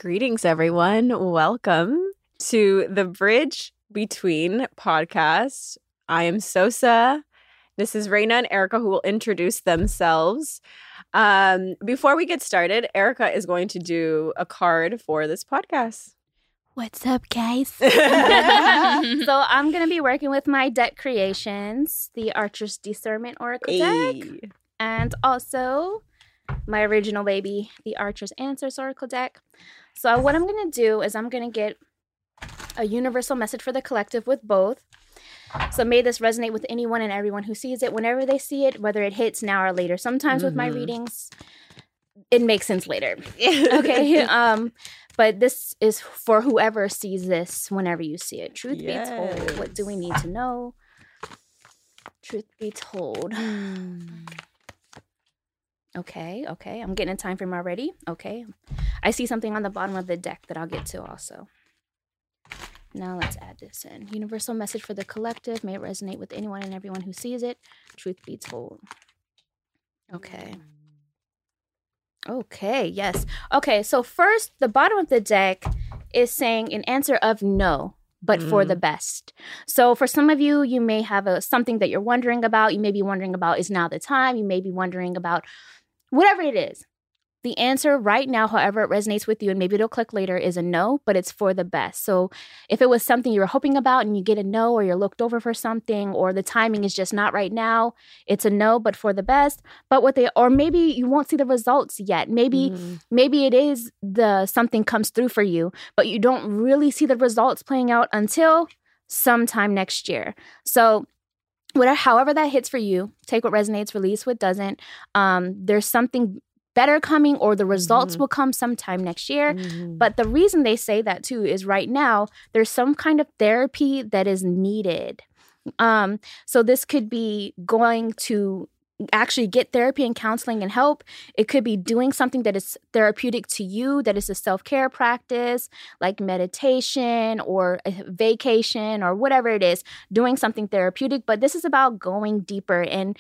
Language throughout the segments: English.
Greetings, everyone. Welcome to the Bridge Between podcast. I am Sosa. This is Raina and Erica who will introduce themselves. Before we get started, Erica is going to do a card for this podcast. What's up, guys? So I'm going to be working with my deck creations, the Archer's Discernment Oracle deck, and also my original baby, the Archer's Answers Oracle deck. So what I'm going to do is I'm going to get a universal message for the collective with both. So may this resonate with anyone and everyone who sees it, whenever they see it, whether it hits now or later. Sometimes with my readings, it makes sense later. Okay. But this is for whoever sees this whenever you see it. Truth be told, what do we need to know? Truth be told. Okay. I'm getting a time frame already. Okay. I see something on the bottom of the deck that I'll get to also. Now let's add this in. Universal message for the collective. May it resonate with anyone and everyone who sees it. Truth be told. Okay. Okay, yes. Okay, so first, the bottom of the deck is saying an answer of no, but for the best. So for some of you, you may have something that you're wondering about. You may be wondering about, is now the time? You may be wondering about whatever it is. The answer right now, however it resonates with you, and maybe it'll click later, is a no, but it's for the best. So if it was something you were hoping about and you get a no, or you're looked over for something, or the timing is just not right now, it's a no, but for the best. But or maybe you won't see the results yet. Maybe it is something comes through for you, but you don't really see the results playing out until sometime next year. So however that hits for you, take what resonates, release what doesn't. There's something better coming, or the results will come sometime next year. But the reason they say that too is right now there's some kind of therapy that is needed. So this could be going to actually get therapy and counseling and help. It could be doing something that is therapeutic to you, that is a self-care practice like meditation or a vacation or whatever it is, doing something therapeutic. But this is about going deeper. And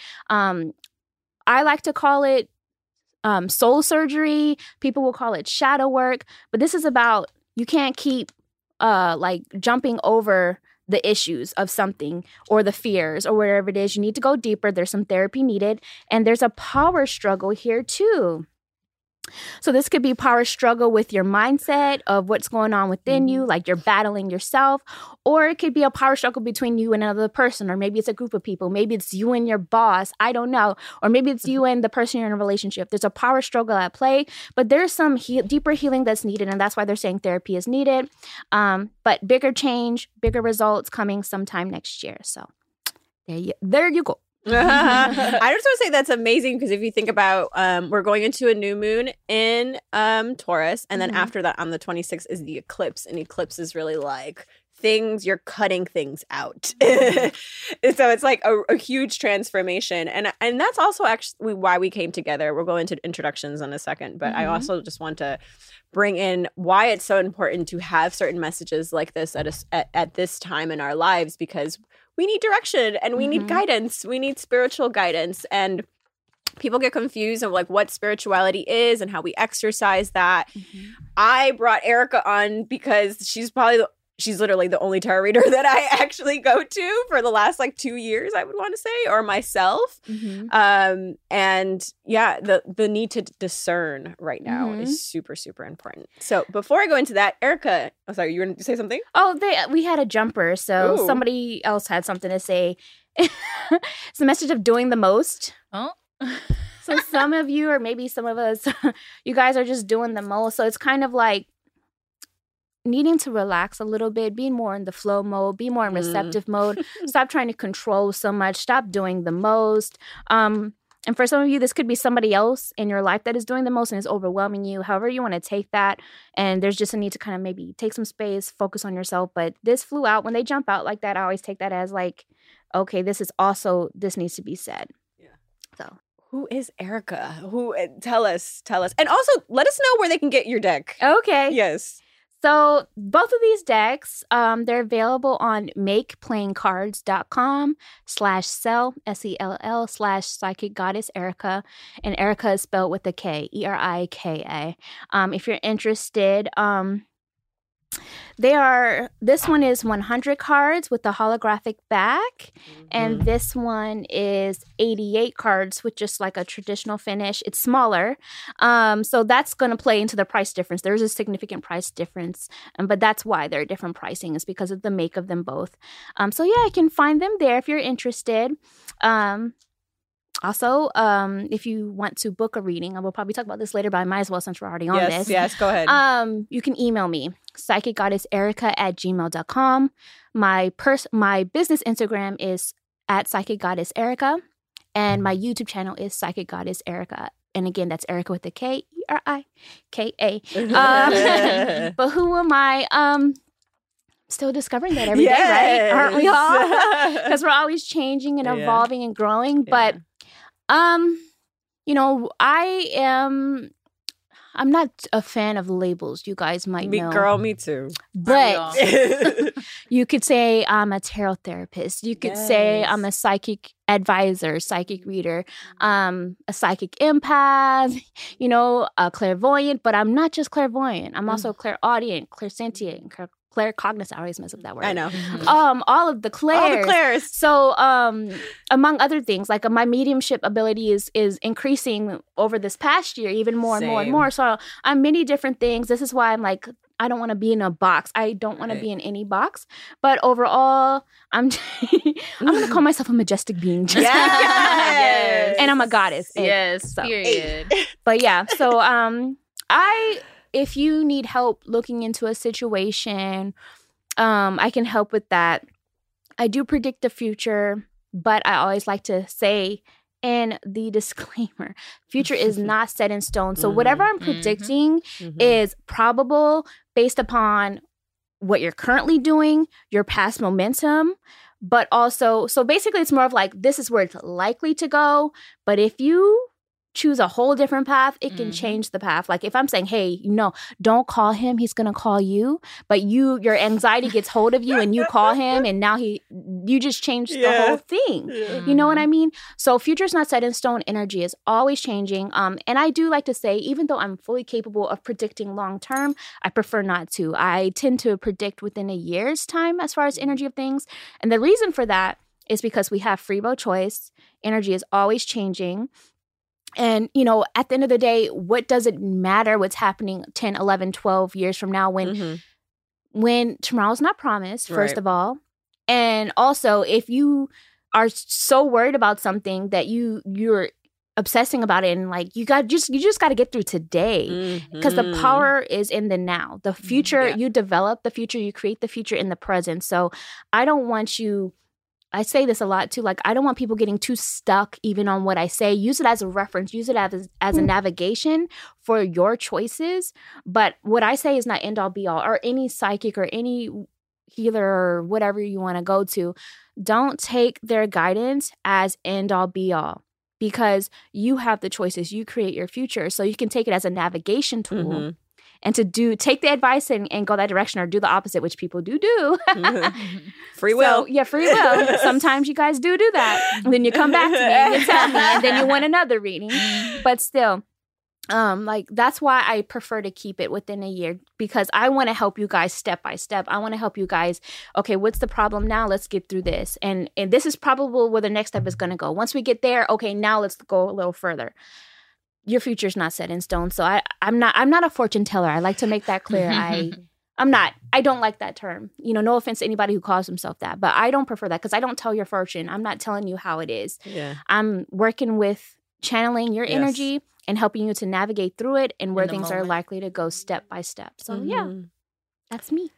I like to call it soul surgery. People will call it shadow work, but this is about, you can't keep jumping over the issues of something or the fears or whatever it is. You need to go deeper. There's some therapy needed, and there's a power struggle here too. So this could be power struggle with your mindset of what's going on within you, like you're battling yourself, or it could be a power struggle between you and another person, or maybe it's a group of people. Maybe it's you and your boss. I don't know. Or maybe it's you and the person you're in a relationship. There's a power struggle at play, but there's some deeper healing that's needed, and that's why they're saying therapy is needed. But bigger change, bigger results coming sometime next year. So there you go. I just want to say that's amazing, because if you think about, we're going into a new moon in Taurus, and then after that on the 26th is the eclipse, and eclipse is really like you're cutting things out. So it's like a huge transformation, and that's also actually why we came together. We'll go into introductions in a second, but I also just want to bring in why it's so important to have certain messages like this at this time in our lives, because we need direction and we need guidance. We need spiritual guidance. And people get confused of like what spirituality is and how we exercise that. I brought Erica on because she's literally the only tarot reader that I actually go to for the last 2 years, I would want to say, or myself. And yeah, the need to discern right now is super, super important. So before I go into that, Erica, sorry, you were going to say something? Oh, we had a jumper. So somebody else had something to say. It's the message of doing the most. Oh. So some of you, or maybe some of us, you guys are just doing the most. So it's kind of like needing to relax a little bit, be more in the flow mode, be more in receptive mode. Stop trying to control so much. Stop doing the most. And for some of you, this could be somebody else in your life that is doing the most and is overwhelming you. However you want to take that. And there's just a need to kind of maybe take some space, focus on yourself. But this flew out. When they jump out like that, I always take that as like, okay, this needs to be said. Yeah. So who is Erica? Tell us. And also let us know where they can get your deck. Okay. Yes. So both of these decks, they're available on makeplayingcards.com/sell, SELL / Psychic Goddess Erica. And Erica is spelled with a K, ERIKA. If you're interested, this one is 100 cards with the holographic back, and this one is 88 cards with just like a traditional finish. It's smaller, so that's going to play into the price difference. There's a significant price difference, but that's why they're different pricing, is because of the make of them both. So yeah, you can find them there if you're interested. Also, if you want to book a reading, I will probably talk about this later, but I might as well since we're already on this. Yes, go ahead. You can email me, psychicgoddesserica@gmail.com. My business Instagram is @psychicgoddesserica, and my YouTube channel is Psychic Goddess Erica. And again, that's Erica with a K, ERIKA. But who am I? Still discovering that every day, right? Aren't we all? Because we're always changing and evolving and growing. But I'm not a fan of labels. You guys might know. Girl, me too. But you could say I'm a tarot therapist. You could say I'm a psychic advisor, psychic reader, a psychic empath, a clairvoyant. But I'm not just clairvoyant. I'm also clairaudient, clairsentient, claircognizant. I always mess up that word. I know. All of the clairs. All the clairs. So, among other things, like my mediumship ability is increasing over this past year, even more and more and more. So I'm many different things. This is why I'm like, I don't want to be in a box. I don't want to be in any box. But overall, I'm going to call myself a majestic being. Yes. And I'm a goddess. Yes. So. Period. But yeah, so if you need help looking into a situation, I can help with that. I do predict the future, but I always like to say in the disclaimer, future is not set in stone. So whatever I'm predicting is probable based upon what you're currently doing, your past momentum, but also, so basically it's more of like, this is where it's likely to go. But if you choose a whole different path, it can change the path. Like if I'm saying, hey, don't call him, he's gonna call you, but your anxiety gets hold of you and you call him and now you just changed the whole thing. You know what I mean? So future's not set in stone. Energy is always changing. And I do like to say, even though I'm fully capable of predicting long term, I prefer not to. I tend to predict within a year's time as far as energy of things. And the reason for that is because we have free will choice. Energy is always changing. And, at the end of the day, what does it matter what's happening 10, 11, 12 years from now when tomorrow's not promised, first of all. And also, if you are so worried about something that you're obsessing about it and like you just got to get through today because the power is in the now. The future, you develop the future, you create the future in the present. So I don't want you... I say this a lot too, like I don't want people getting too stuck even on what I say. Use it as a reference, use it as a navigation for your choices. But what I say is not end all be all, or any psychic or any healer or whatever you want to go to. Don't take their guidance as end all be all, because you have the choices. You create your future. So you can take it as a navigation tool. And to take the advice and go that direction, or do the opposite, which people do. Free will. So, free will. Sometimes you guys do that. And then you come back to me and you tell me, and then you want another reading. But still, that's why I prefer to keep it within a year, because I want to help you guys step by step. I want to help you guys. Okay, what's the problem now? Let's get through this. And this is probably where the next step is going to go. Once we get there, okay, now let's go a little further. Your future's not set in stone. So I'm not a fortune teller. I like to make that clear. I don't like that term. No offense to anybody who calls himself that, but I don't prefer that, because I don't tell your fortune. I'm not telling you how it is. Yeah. I'm working with channeling your energy and helping you to navigate through it and where things are likely to go step by step. So that's me.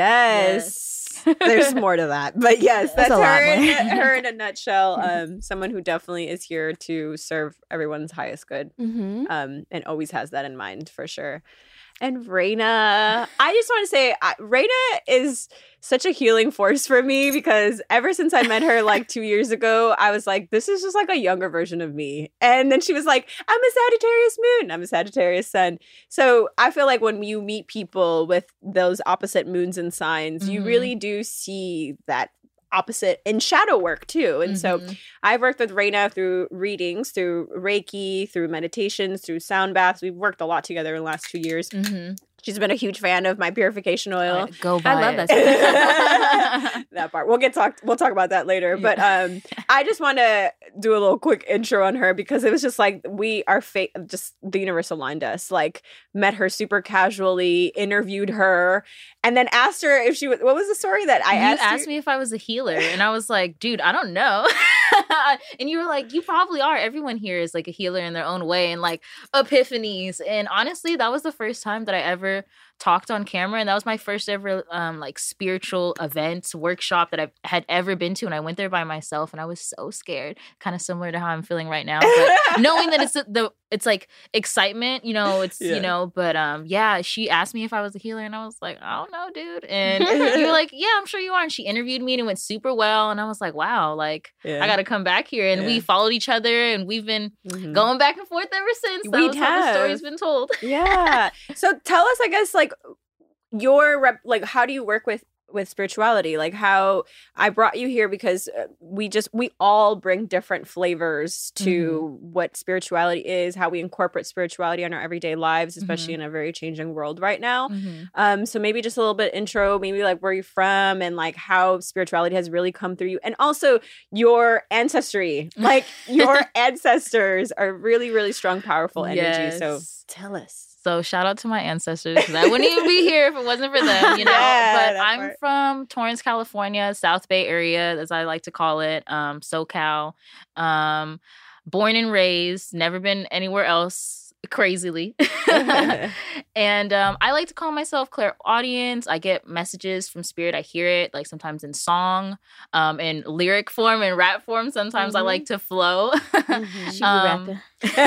Yes. There's more to that. But yes, that's her in a nutshell. Someone who definitely is here to serve everyone's highest good. And always has that in mind, for sure. And Raina. I just want to say, Raina is such a healing force for me because ever since I met her like 2 years ago, I was like, this is just like a younger version of me. And then she was like, I'm a Sagittarius moon. I'm a Sagittarius sun. So I feel like when you meet people with those opposite moons and signs, you really do see that opposite in shadow work too. And so I've worked with Raina through readings, through Reiki, through meditations, through sound baths. We've worked a lot together in the last 2 years. She's been a huge fan of my purification oil. Go buy I love that. That part. We'll talk about that later. Yeah. But I just want to do a little quick intro on her because it was just like just the universe aligned us. Like met her super casually, interviewed her, and then asked her if she was. What was the story that I asked? You asked me if I was a healer, and I was like, dude, I don't know. And you were like, you probably are. Everyone here is like a healer in their own way, and like epiphanies. And honestly, that was the first time that I ever talked on camera, and that was my first ever like spiritual event workshop that I had ever been to, and I went there by myself, and I was so scared, kind of similar to how I'm feeling right now, but knowing that it's like excitement, you know, it's you know, but yeah, she asked me if I was a healer, and I was like, I don't know, dude, and you were like, yeah, I'm sure you are, and she interviewed me, and it went super well, and I was like, wow, like I gotta come back here, and we followed each other, and we've been going back and forth ever since. That was how the story's been told. Yeah. So tell us, I guess, like how do you work with spirituality? Like how I brought you here because we all bring different flavors to what spirituality is, how we incorporate spirituality in our everyday lives, especially in a very changing world right now. So maybe just a little bit intro, maybe like where you're from and like how spirituality has really come through you, and also your ancestry. Like your ancestors are really, really strong, powerful energy. So tell us. So shout out to my ancestors because I wouldn't even be here if it wasn't for them, you know. But I'm from Torrance, California, South Bay area, as I like to call it, SoCal. Born and raised, never been anywhere else. Crazily. And I like to call myself clairaudience. I get messages from spirit. I hear it like sometimes in song, in lyric form and rap form. Sometimes I like to flow. She rapping.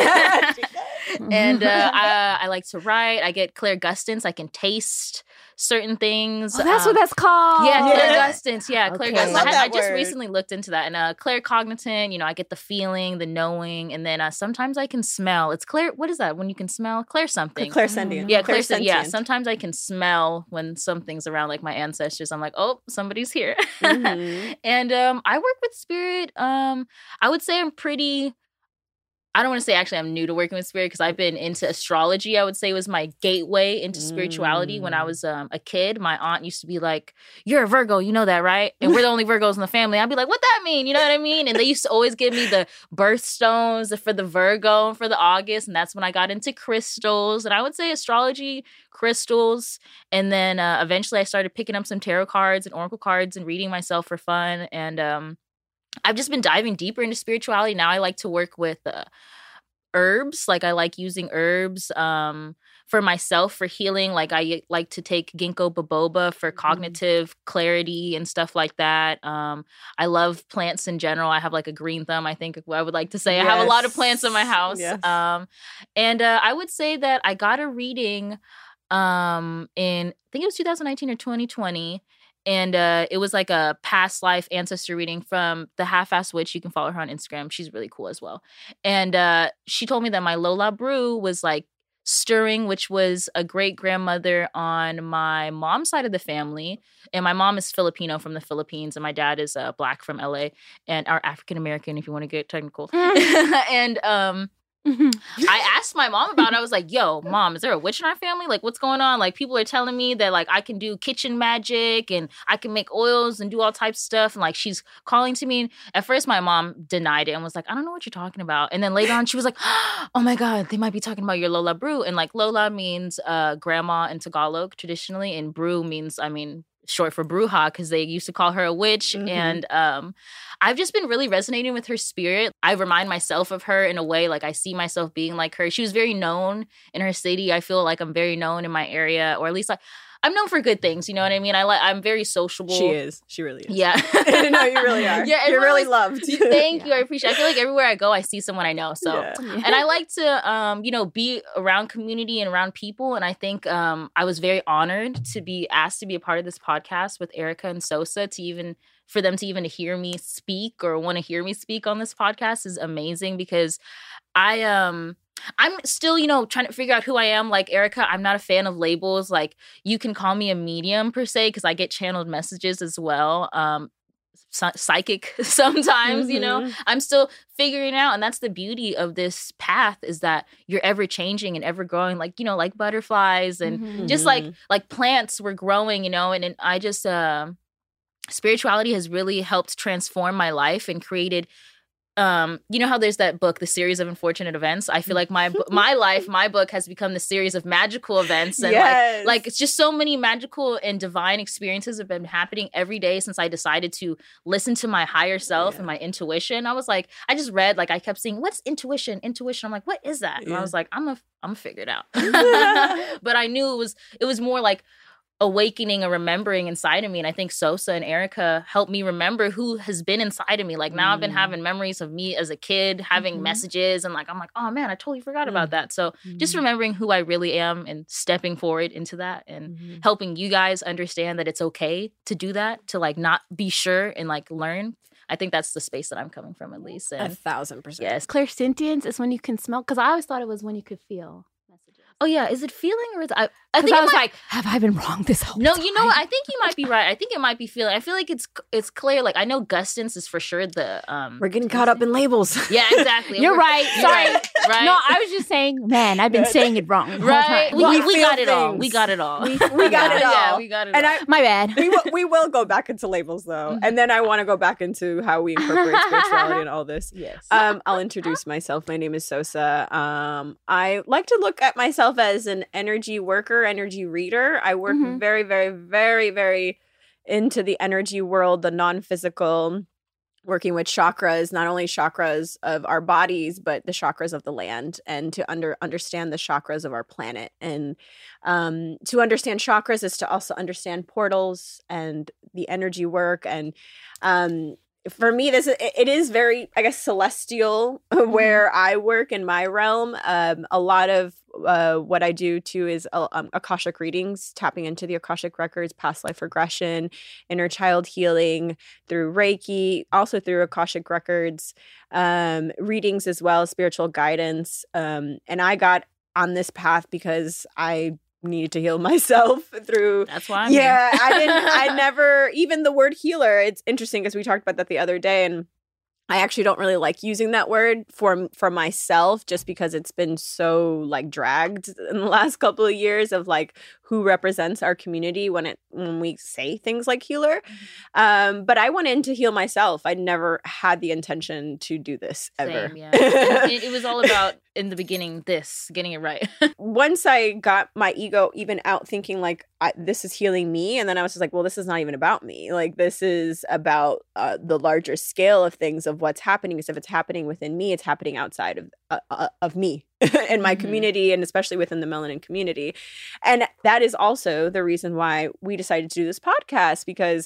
And I like to write. I get clairgustance. I can taste certain things. Oh, that's what that's called. Yeah, clairgustance. Yeah, okay. clairgustance. I just recently looked into that. And claircognitant, you know, I get the feeling, the knowing, and then sometimes I can smell. It's what is that when you can smell? Something. Clairsentient. Yeah, clairsentient. Yeah, sometimes I can smell when something's around, like my ancestors. I'm like, oh, somebody's here. And I work with spirit. I would say I don't want to say actually I'm new to working with spirit because I've been into astrology. I would say was my gateway into spirituality. When I was a kid, my aunt used to be like, you're a Virgo, you know that, right? And we're the only Virgos in the family. I'd be like, what that mean? You know what I mean? And they used to always give me the birthstones for the Virgo and for the August. And that's when I got into crystals. And I would say astrology, crystals. And then eventually I started picking up some tarot cards and oracle cards and reading myself for fun. And I've just been diving deeper into spirituality. Now I like to work with herbs. Like I like using herbs for myself for healing. Like I like to take ginkgo biloba for cognitive clarity and stuff like that. I love plants in general. I have like a green thumb, I think I would like to say. I have a lot of plants in my house. Yes. And I would say that I got a reading in, I think it was 2019 or 2020. And it was like a past life ancestor reading from the Half-Assed Witch. You can follow her on Instagram. She's really cool as well. And she told me that my Lola Brew was like stirring, which was a great grandmother on my mom's side of the family. And my mom is Filipino from the Philippines, and my dad is Black from LA, and are African American if you want to get technical. And I asked my mom about it. I was like, yo, mom, is there a witch in our family? Like, what's going on? Like, people are telling me that, like, I can do kitchen magic and I can make oils and do all types of stuff. And, like, she's calling to me. And at first, my mom denied it and was like, I don't know what you're talking about. And then later on, she was like, oh, my God, they might be talking about your Lola Brew. And, like, Lola means grandma in Tagalog traditionally. And brew means, short for bruja, because they used to call her a witch. And I've just been really resonating with her spirit. I remind myself of her in a way, like I see myself being like her. She was very known in her city. I feel like I'm very known in my area, or at least like I'm known for good things. You know what I mean? I'm very sociable. She is. She really is. Yeah. No, you really are. Yeah, you're really always, loved. Thank you. I appreciate it. I feel like everywhere I go, I see someone I know. So, and I like to, be around community and around people. And I think I was very honored to be asked to be a part of this podcast with Erica and Sosa for them to even hear me speak or want to hear me speak on this podcast is amazing because I'm still, trying to figure out who I am. Like Erica, I'm not a fan of labels. Like you can call me a medium per se because I get channeled messages as well. Psychic sometimes, I'm still figuring out. And that's the beauty of this path is that you're ever changing and ever growing, like, like butterflies and just like plants were growing, and I just, spirituality has really helped transform my life and created how there's that book, The Series of Unfortunate Events. I feel like my book has become the series of magical events. And like it's just so many magical and divine experiences have been happening every day since I decided to listen to my higher self and my intuition. I was like, I just read, like I kept saying, what's intuition? I'm like, what is that? And I was like, I'm gonna figure it out. But I knew it was more like awakening or remembering inside of me. And I think Sosa and Erica helped me remember who has been inside of me. Like now I've been having memories of me as a kid, having messages and I'm like, oh man, I totally forgot about that. So just remembering who I really am and stepping forward into that and helping you guys understand that it's okay to do that, to like not be sure and like learn. I think that's the space that I'm coming from at least. And 1,000%. Yes. Clairsentience is when you can smell, because I always thought it was when you could feel messages. Oh yeah, is it feeling or is it, I think I was like, have I been wrong this whole time? No, you know what? I think you might be right. I think it might be feeling. I feel like it's clear. Like I know gustance is for sure the We're getting caught up in labels. Yeah, exactly. You're right. Sorry. Right. No, I was just saying, man, I've been saying it wrong the whole Right. time. We got it all. We got it all. We got it all. Yeah, we got it all. And my bad. we will go back into labels though. And then I want to go back into how we incorporate spirituality and all this. Yes. I'll introduce myself. My name is Sosa. I like to look at myself as an energy worker, energy reader. I work very, very, very, very into the energy world, the non-physical, working with chakras, not only chakras of our bodies, but the chakras of the land, and to understand the chakras of our planet. And to understand chakras is to also understand portals and the energy work. And for me, it is very, I guess, celestial where I work in my realm. A lot of what I do too is Akashic readings, tapping into the Akashic records, past life regression, inner child healing through Reiki, also through Akashic records, readings as well, spiritual guidance. And I got on this path because I needed to heal myself through. That's why I'm here. I never, even the word healer, it's interesting because we talked about that the other day, and I actually don't really like using that word for myself, just because it's been so like dragged in the last couple of years of like who represents our community when we say things like healer. But I went in to heal myself. I never had the intention to do this ever. Same, yeah. it was all about in the beginning, getting it right. Once I got my ego even out thinking like this is healing me, and then I was just like, well, this is not even about me. Like this is about the larger scale of things, of what's happening. Because if it's happening within me, it's happening outside of me and my community, and especially within the melanin community. And that is also the reason why we decided to do this podcast, because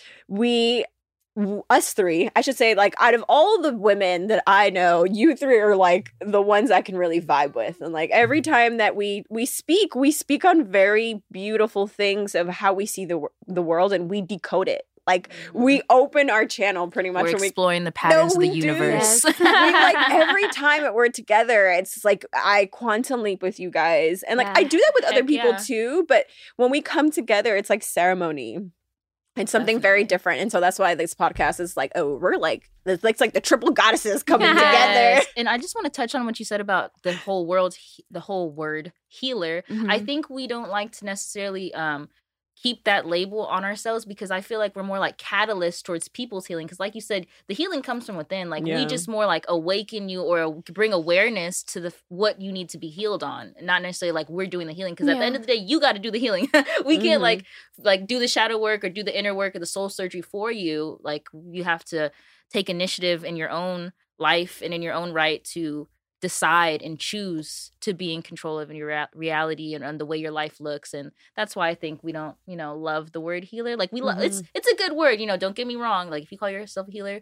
us three, I should say, like out of all the women that I know, you three are like the ones I can really vibe with. And like every time that we speak on very beautiful things of how we see the world, and we decode it. Like we open our channel pretty much. We're exploring the patterns of the universe. We like every time that we're together, it's like I quantum leap with you guys, and like I do that with other people too. But when we come together, it's like ceremony. It's something very different. And so that's why this podcast is like, oh, we're like, it's like the triple goddesses coming together. And I just want to touch on what you said about the whole word healer. I think we don't like to necessarily keep that label on ourselves, because I feel like we're more like catalysts towards people's healing. Because like you said, the healing comes from within. Like we just more like awaken you or bring awareness to what you need to be healed on, not necessarily like we're doing the healing. Because at the end of the day, you got to do the healing. We can't like do the shadow work or do the inner work or the soul surgery for you. Like you have to take initiative in your own life and in your own right to decide and choose to be in control of your reality and the way your life looks. And that's why I think we don't, love the word healer. Like it's a good word, don't get me wrong. Like if you call yourself a healer,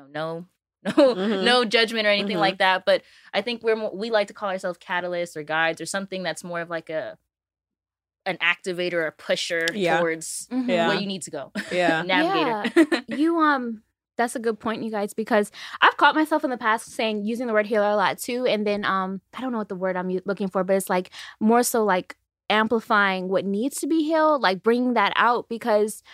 no judgment or anything like that. But I think we like to call ourselves catalysts or guides or something that's more of like an activator or pusher towards where you need to go. Yeah. Navigator. You that's a good point, you guys, because I've caught myself in the past using the word healer a lot too. And then I don't know what the word I'm looking for, but it's like more so like amplifying what needs to be healed, like bringing that out, because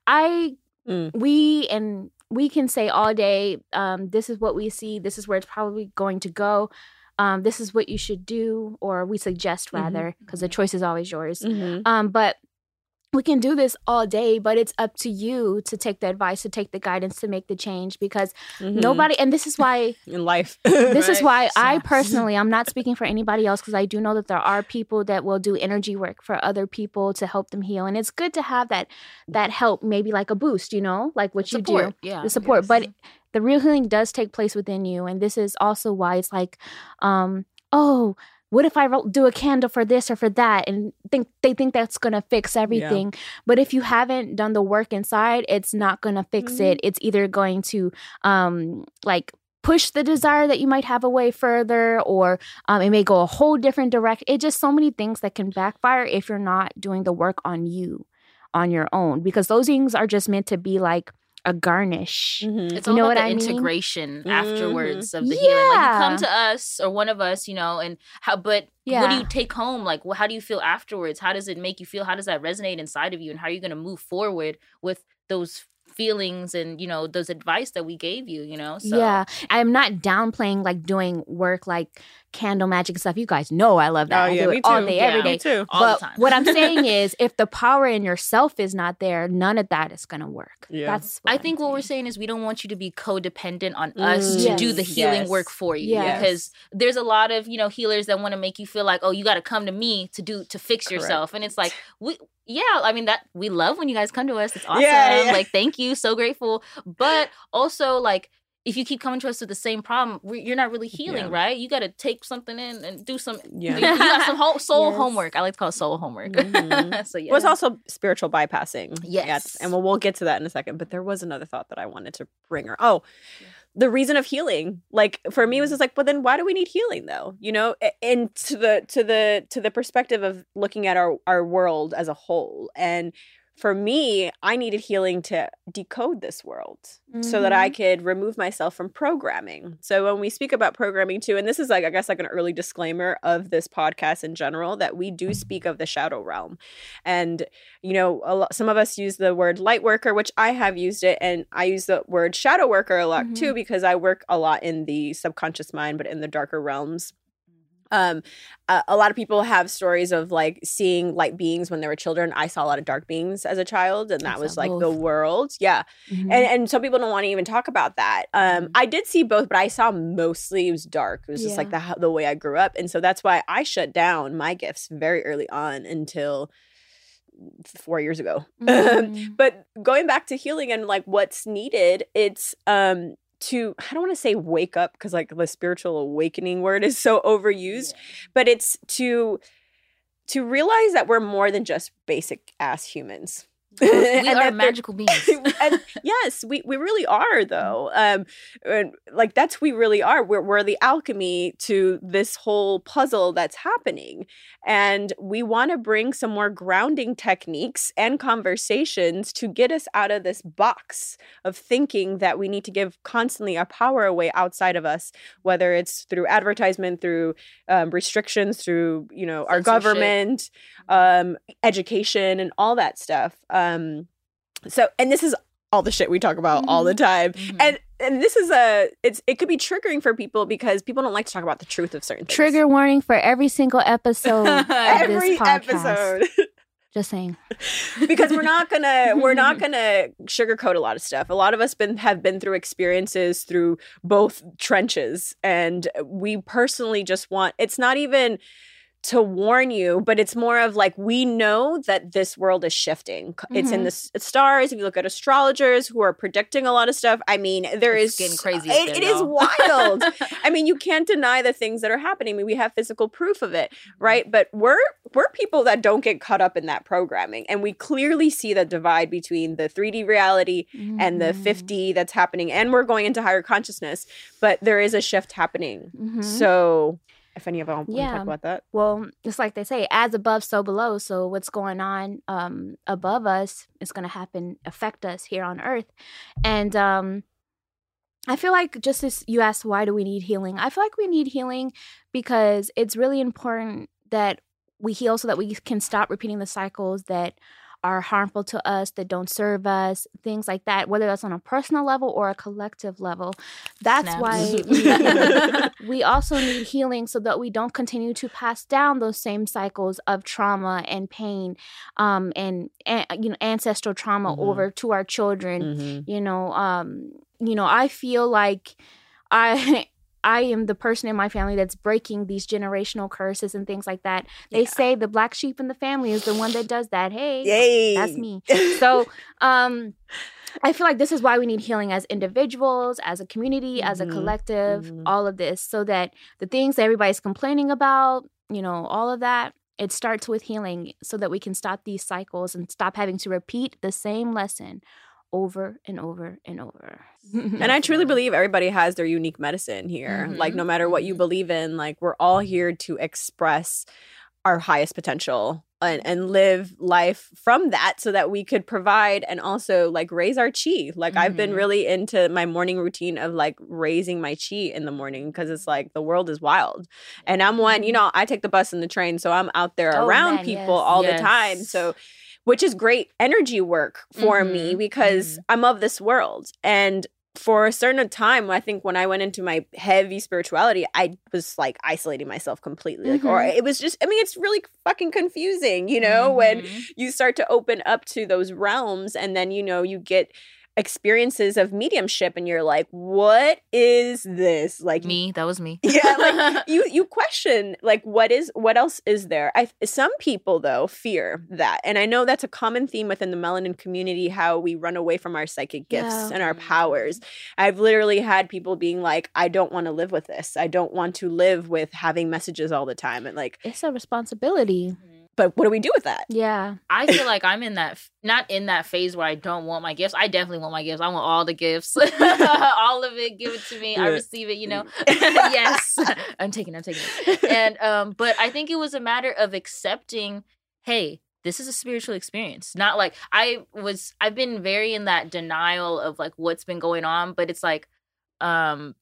we can say all day, this is what we see, this is where it's probably going to go. This is what you should do, or we suggest rather, because the choice is always yours. But we can do this all day, but it's up to you to take the advice, to take the guidance, to make the change, because nobody, and this is why in life, this is why I personally, I'm not speaking for anybody else, because I do know that there are people that will do energy work for other people to help them heal. And it's good to have that help, maybe like a boost, like what you do, the support. Yes. But the real healing does take place within you. And this is also why it's like, what if I do a candle for this or for that? And they think that's going to fix everything. Yeah. But if you haven't done the work inside, it's not going to fix it. It's either going to push the desire that you might have away further, or it may go a whole different direction. It's just so many things that can backfire if you're not doing the work on you, on your own, because those things are just meant to be like a garnish. It's all about the integration afterwards of the healing. Like you come to us or one of us, and what do you take home? Like, how do you feel afterwards? How does it make you feel? How does that resonate inside of you? And how are you going to move forward with those feelings and those advice that we gave you? So yeah, I'm not downplaying like doing work like candle magic stuff. You guys know I love that. I do it all day, every day. Me too. All the time. What I'm saying is, if the power in yourself is not there, none of that is gonna work. That's I think what we're saying is we don't want you to be codependent on us to do the healing work for you, because there's a lot of healers that want to make you feel like, oh, you got to come to me to fix yourself, and it's like we love when you guys come to us. It's awesome. Like, thank you, so grateful. But also, like, if you keep coming to us with the same problem, you're not really healing, right? You got to take something in and do some. You got some soul homework. I like to call it soul homework. So Well, it's also spiritual bypassing. Yes, and we'll get to that in a second. But there was another thought that I wanted to bring her. The reason of healing, like for me, was just like, but then why do we need healing though? And to the perspective of looking at our world as a whole. And for me, I needed healing to decode this world so that I could remove myself from programming. So when we speak about programming too, and this is like, I guess, like an early disclaimer of this podcast in general, that we do speak of the shadow realm. And, some of us use the word light worker, which I have used it. And I use the word shadow worker a lot too, because I work a lot in the subconscious mind, but in the darker realms. A lot of people have stories of like seeing light beings when they were children. I saw a lot of dark beings as a child, and that was like both. The world. Yeah. And some people don't want to even talk about that. I did see both, but I saw mostly it was dark. It was just like the way I grew up. And so that's why I shut down my gifts very early on until 4 years ago. But going back to healing and like what's needed, it's to, I don't want to say wake up, because like the spiritual awakening word is so overused, but it's to realize that we're more than just basic ass humans. We are magical beings. And yes, we really are though. Like that's who we really are. We're the alchemy to this whole puzzle that's happening. And we want to bring some more grounding techniques and conversations to get us out of this box of thinking that we need to give constantly our power away outside of us, whether it's through advertisement, through restrictions, through, our government, education, and all that stuff. And this is all the shit we talk about all the time. And this is it could be triggering for people because people don't like to talk about the truth of certain things. Trigger warning for every single episode of every this podcast. Episode. Just saying. Because we're not gonna sugarcoat a lot of stuff. A lot of us have been through experiences through both trenches, and we personally just want, it's not even to warn you, but it's more of like, we know that this world is shifting. It's in the stars. If you look at astrologers who are predicting a lot of stuff, I mean, it's getting crazy. It is wild. I mean, you can't deny the things that are happening. I mean, we have physical proof of it, right? But we're people that don't get caught up in that programming. And we clearly see the divide between the 3D reality and the 5D that's happening. And we're going into higher consciousness, but there is a shift happening. So if any of y'all want to talk about that. Well, it's like they say, as above, so below. So what's going on above us is going to affect us here on Earth. And I feel like, just as you asked, why do we need healing? I feel like we need healing because it's really important that we heal so that we can stop repeating the cycles that are harmful to us, that don't serve us, things like that, whether that's on a personal level or a collective level. That's why we also need healing so that we don't continue to pass down those same cycles of trauma and pain, and ancestral trauma over to our children. I feel like I am the person in my family that's breaking these generational curses and things like that. They say the black sheep in the family is the one that does that. Hey, yay. That's me. So I feel like this is why we need healing as individuals, as a community, as a collective, all of this, so that the things that everybody's complaining about, all of that, it starts with healing so that we can stop these cycles and stop having to repeat the same lesson over and over and over. And I truly believe everybody has their unique medicine here. Like, no matter what you believe in, like, we're all here to express our highest potential and live life from that so that we could provide and also like raise our chi. Like I've been really into my morning routine of like raising my chi in the morning because it's like the world is wild. And I'm one, I take the bus and the train, so I'm out there around people all the time. So which is great energy work for me because I'm of this world. And for a certain time, I think when I went into my heavy spirituality, I was like isolating myself completely. Like, or it was just, it's really fucking confusing, when you start to open up to those realms and then, you get experiences of mediumship and you're like, what is this? Like that was me. Yeah, like you question like what else is there? Some people though fear that, and I know that's a common theme within the melanin community, how we run away from our psychic gifts and our powers. I've literally had people being like, I don't want to live with this. I don't want to live with having messages all the time. And like, it's a responsibility. But what do we do with that? Yeah. I feel like I'm not in that phase where I don't want my gifts. I definitely want my gifts. I want all the gifts. All of it. Give it to me. I receive it, Yes. I'm taking it. And but I think it was a matter of accepting, hey, this is a spiritual experience. Not like I've been very in that denial of like what's been going on, but it's like I'm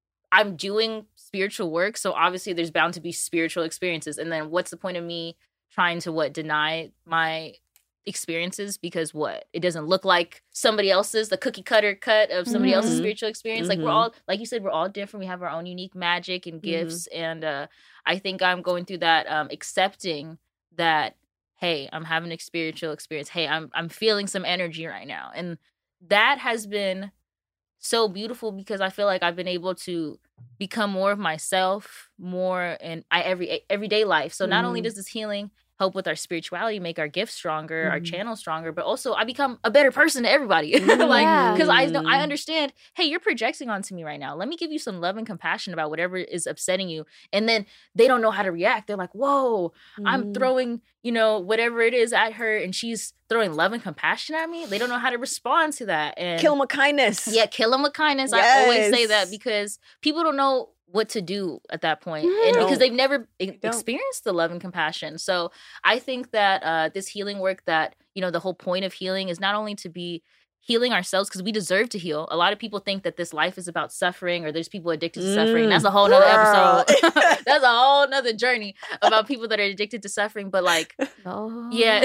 doing spiritual work, so obviously there's bound to be spiritual experiences. And then what's the point of me trying to deny my experiences because it doesn't look like somebody else's, the cookie cutter cut of somebody else's spiritual experience. Like we're all, like you said, we're all different. We have our own unique magic and gifts. And I think I'm going through that, accepting that, hey, I'm having a spiritual experience. Hey, I'm feeling some energy right now. And that has been so beautiful because I feel like I've been able to become more of myself, more in everyday life. So not only does this healing help with our spirituality, make our gifts stronger, our channel stronger, but also I become a better person to everybody. Because I understand, hey, you're projecting onto me right now. Let me give you some love and compassion about whatever is upsetting you. And then they don't know how to react. They're like, whoa, I'm throwing, whatever it is at her and she's throwing love and compassion at me. They don't know how to respond to that. And kill them with kindness. Yeah, kill them with kindness. Yes. I always say that because people don't know what to do at that point. And because they've never experienced the love and compassion. So I think that this healing work, that, the whole point of healing is not only to be healing ourselves, because we deserve to heal. A lot of people think that this life is about suffering, or there's people addicted to suffering. That's a whole nother episode. That's a whole nother journey about people that are addicted to suffering. But like, yeah.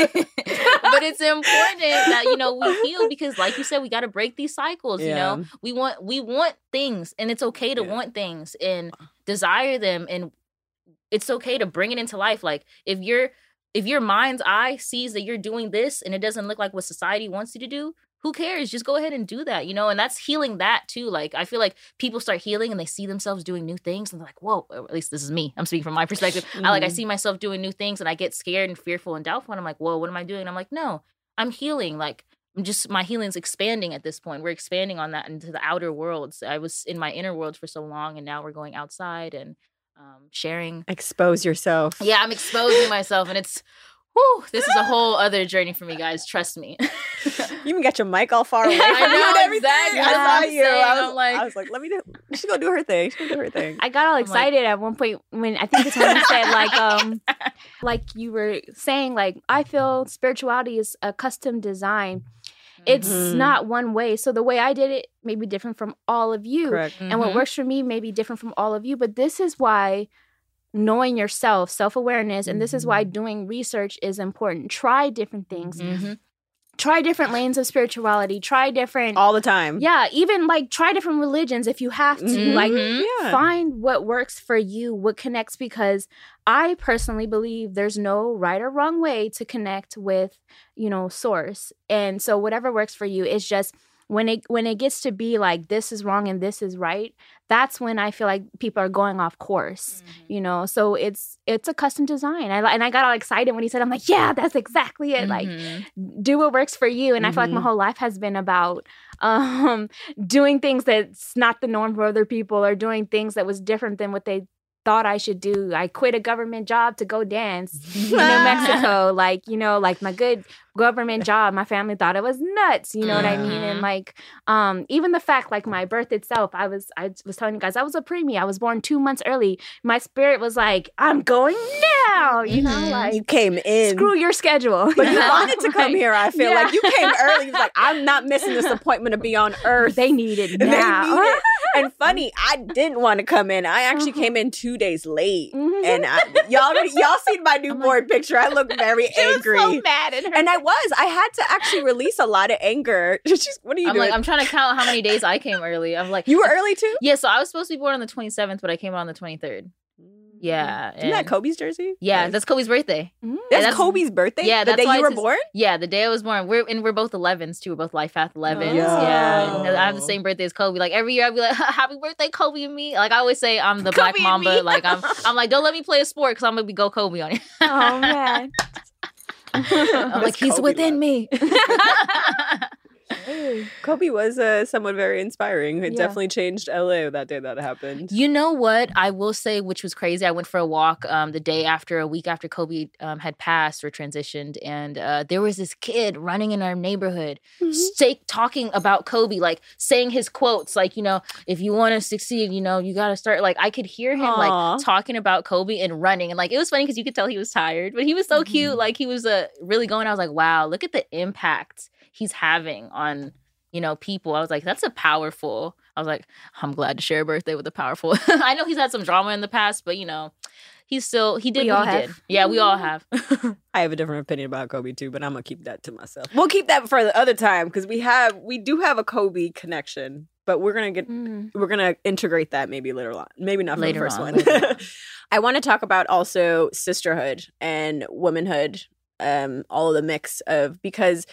But it's important that, we heal because like you said, we got to break these cycles, we want things, and it's okay to want things and desire them. And it's okay to bring it into life. Like if your mind's eye sees that you're doing this and it doesn't look like what society wants you to do, who cares? Just go ahead and do that, and that's healing that too. Like, I feel like people start healing and they see themselves doing new things and they're like, whoa, or at least this is me. I'm speaking from my perspective. I see myself doing new things and I get scared and fearful and doubtful. And I'm like, whoa, what am I doing? And I'm like, no, I'm healing. Like, my healing's expanding at this point. We're expanding on that into the outer worlds. I was in my inner world for so long, and now we're going outside and sharing. Expose yourself. Yeah, I'm exposing myself, and it's, this is a whole other journey for me, guys. Trust me. You even got your mic all far away from I know, you and everything. exactly. I saw you. I I'm was like, she's gonna do her thing. She's gonna do her thing. I got all excited at one point when I think it's when you said like you were saying, like, I feel spirituality is a custom design. It's not one way. So the way I did it may be different from all of you. Correct. And what works for me may be different from all of you. But this is why knowing yourself, self-awareness, and this is why doing research is important. Try different things. Try different lanes of spirituality. Try different... all the time. Yeah, even like try different religions if you have to. Like find what works for you, what connects, because I personally believe there's no right or wrong way to connect with, source. And so whatever works for you is just when it gets to be like this is wrong and this is right, that's when I feel like people are going off course, So it's a custom design. And I got all excited when he said, I'm like, yeah, that's exactly it. Like, do what works for you. And I feel like my whole life has been about doing things that's not the norm for other people, or doing things that was different than what they thought I should do. I quit a government job to go dance in New Mexico. Like, like my good government job, my family thought it was nuts. You know what I mean? And like, even the fact, like my birth itself, I was telling you guys, I was a preemie. I was born 2 months early. My spirit was like, I'm going now. Like you came in. Screw your schedule. But you wanted to come here. I feel like you came early. You was like, I'm not missing this appointment to be on Earth. They need it now. They need it. And funny, I didn't want to come in. I actually came in 2 days late. And y'all seen my newborn picture. I look very angry. Was so mad at her. And I had to actually release a lot of anger. What are you doing? Like, I'm trying to count how many days I came early. I'm like, you were early too? Yeah, so I was supposed to be born on the 27th, but I came out on the 23rd. Yeah. Isn't that Kobe's jersey? Yeah, Nice. That's Kobe's birthday. That's Kobe's birthday? Yeah, the that's day why you were it's his- born? Yeah, the day I was born. We're both 11s too. We're both Life Path 11s. Oh. Yeah, and I have the same birthday as Kobe. Like every year, I'd be like, "Happy birthday, Kobe and me." Like I always say, I'm the Black Kobe and Mamba. me. Like I'm like, don't let me play a sport because I'm gonna go Kobe on you. Oh man. I'm like, he's Kobe within love. me. Kobe was someone very inspiring. It definitely changed LA that day that happened. You know what I will say, which was crazy? I went for a walk a week after Kobe had passed or transitioned, and there was this kid running in our neighborhood, talking about Kobe, like saying his quotes, like, if you want to succeed, you got to start. Like I could hear him like talking about Kobe and running, and like it was funny because you could tell he was tired, but he was so cute. Like he was really going. I was like, wow, look at the impact he's having on people. I was like, that's I was like, I'm glad to share a birthday with a powerful. I know he's had some drama in the past, but he did what he did. Yeah, we all have. I have a different opinion about Kobe too, but I'm gonna keep that to myself. We'll keep that for the other time because we do have a Kobe connection, but we're gonna integrate that maybe later on. Maybe not for the first one. I want to talk about also sisterhood and womanhood, all of the mix of, because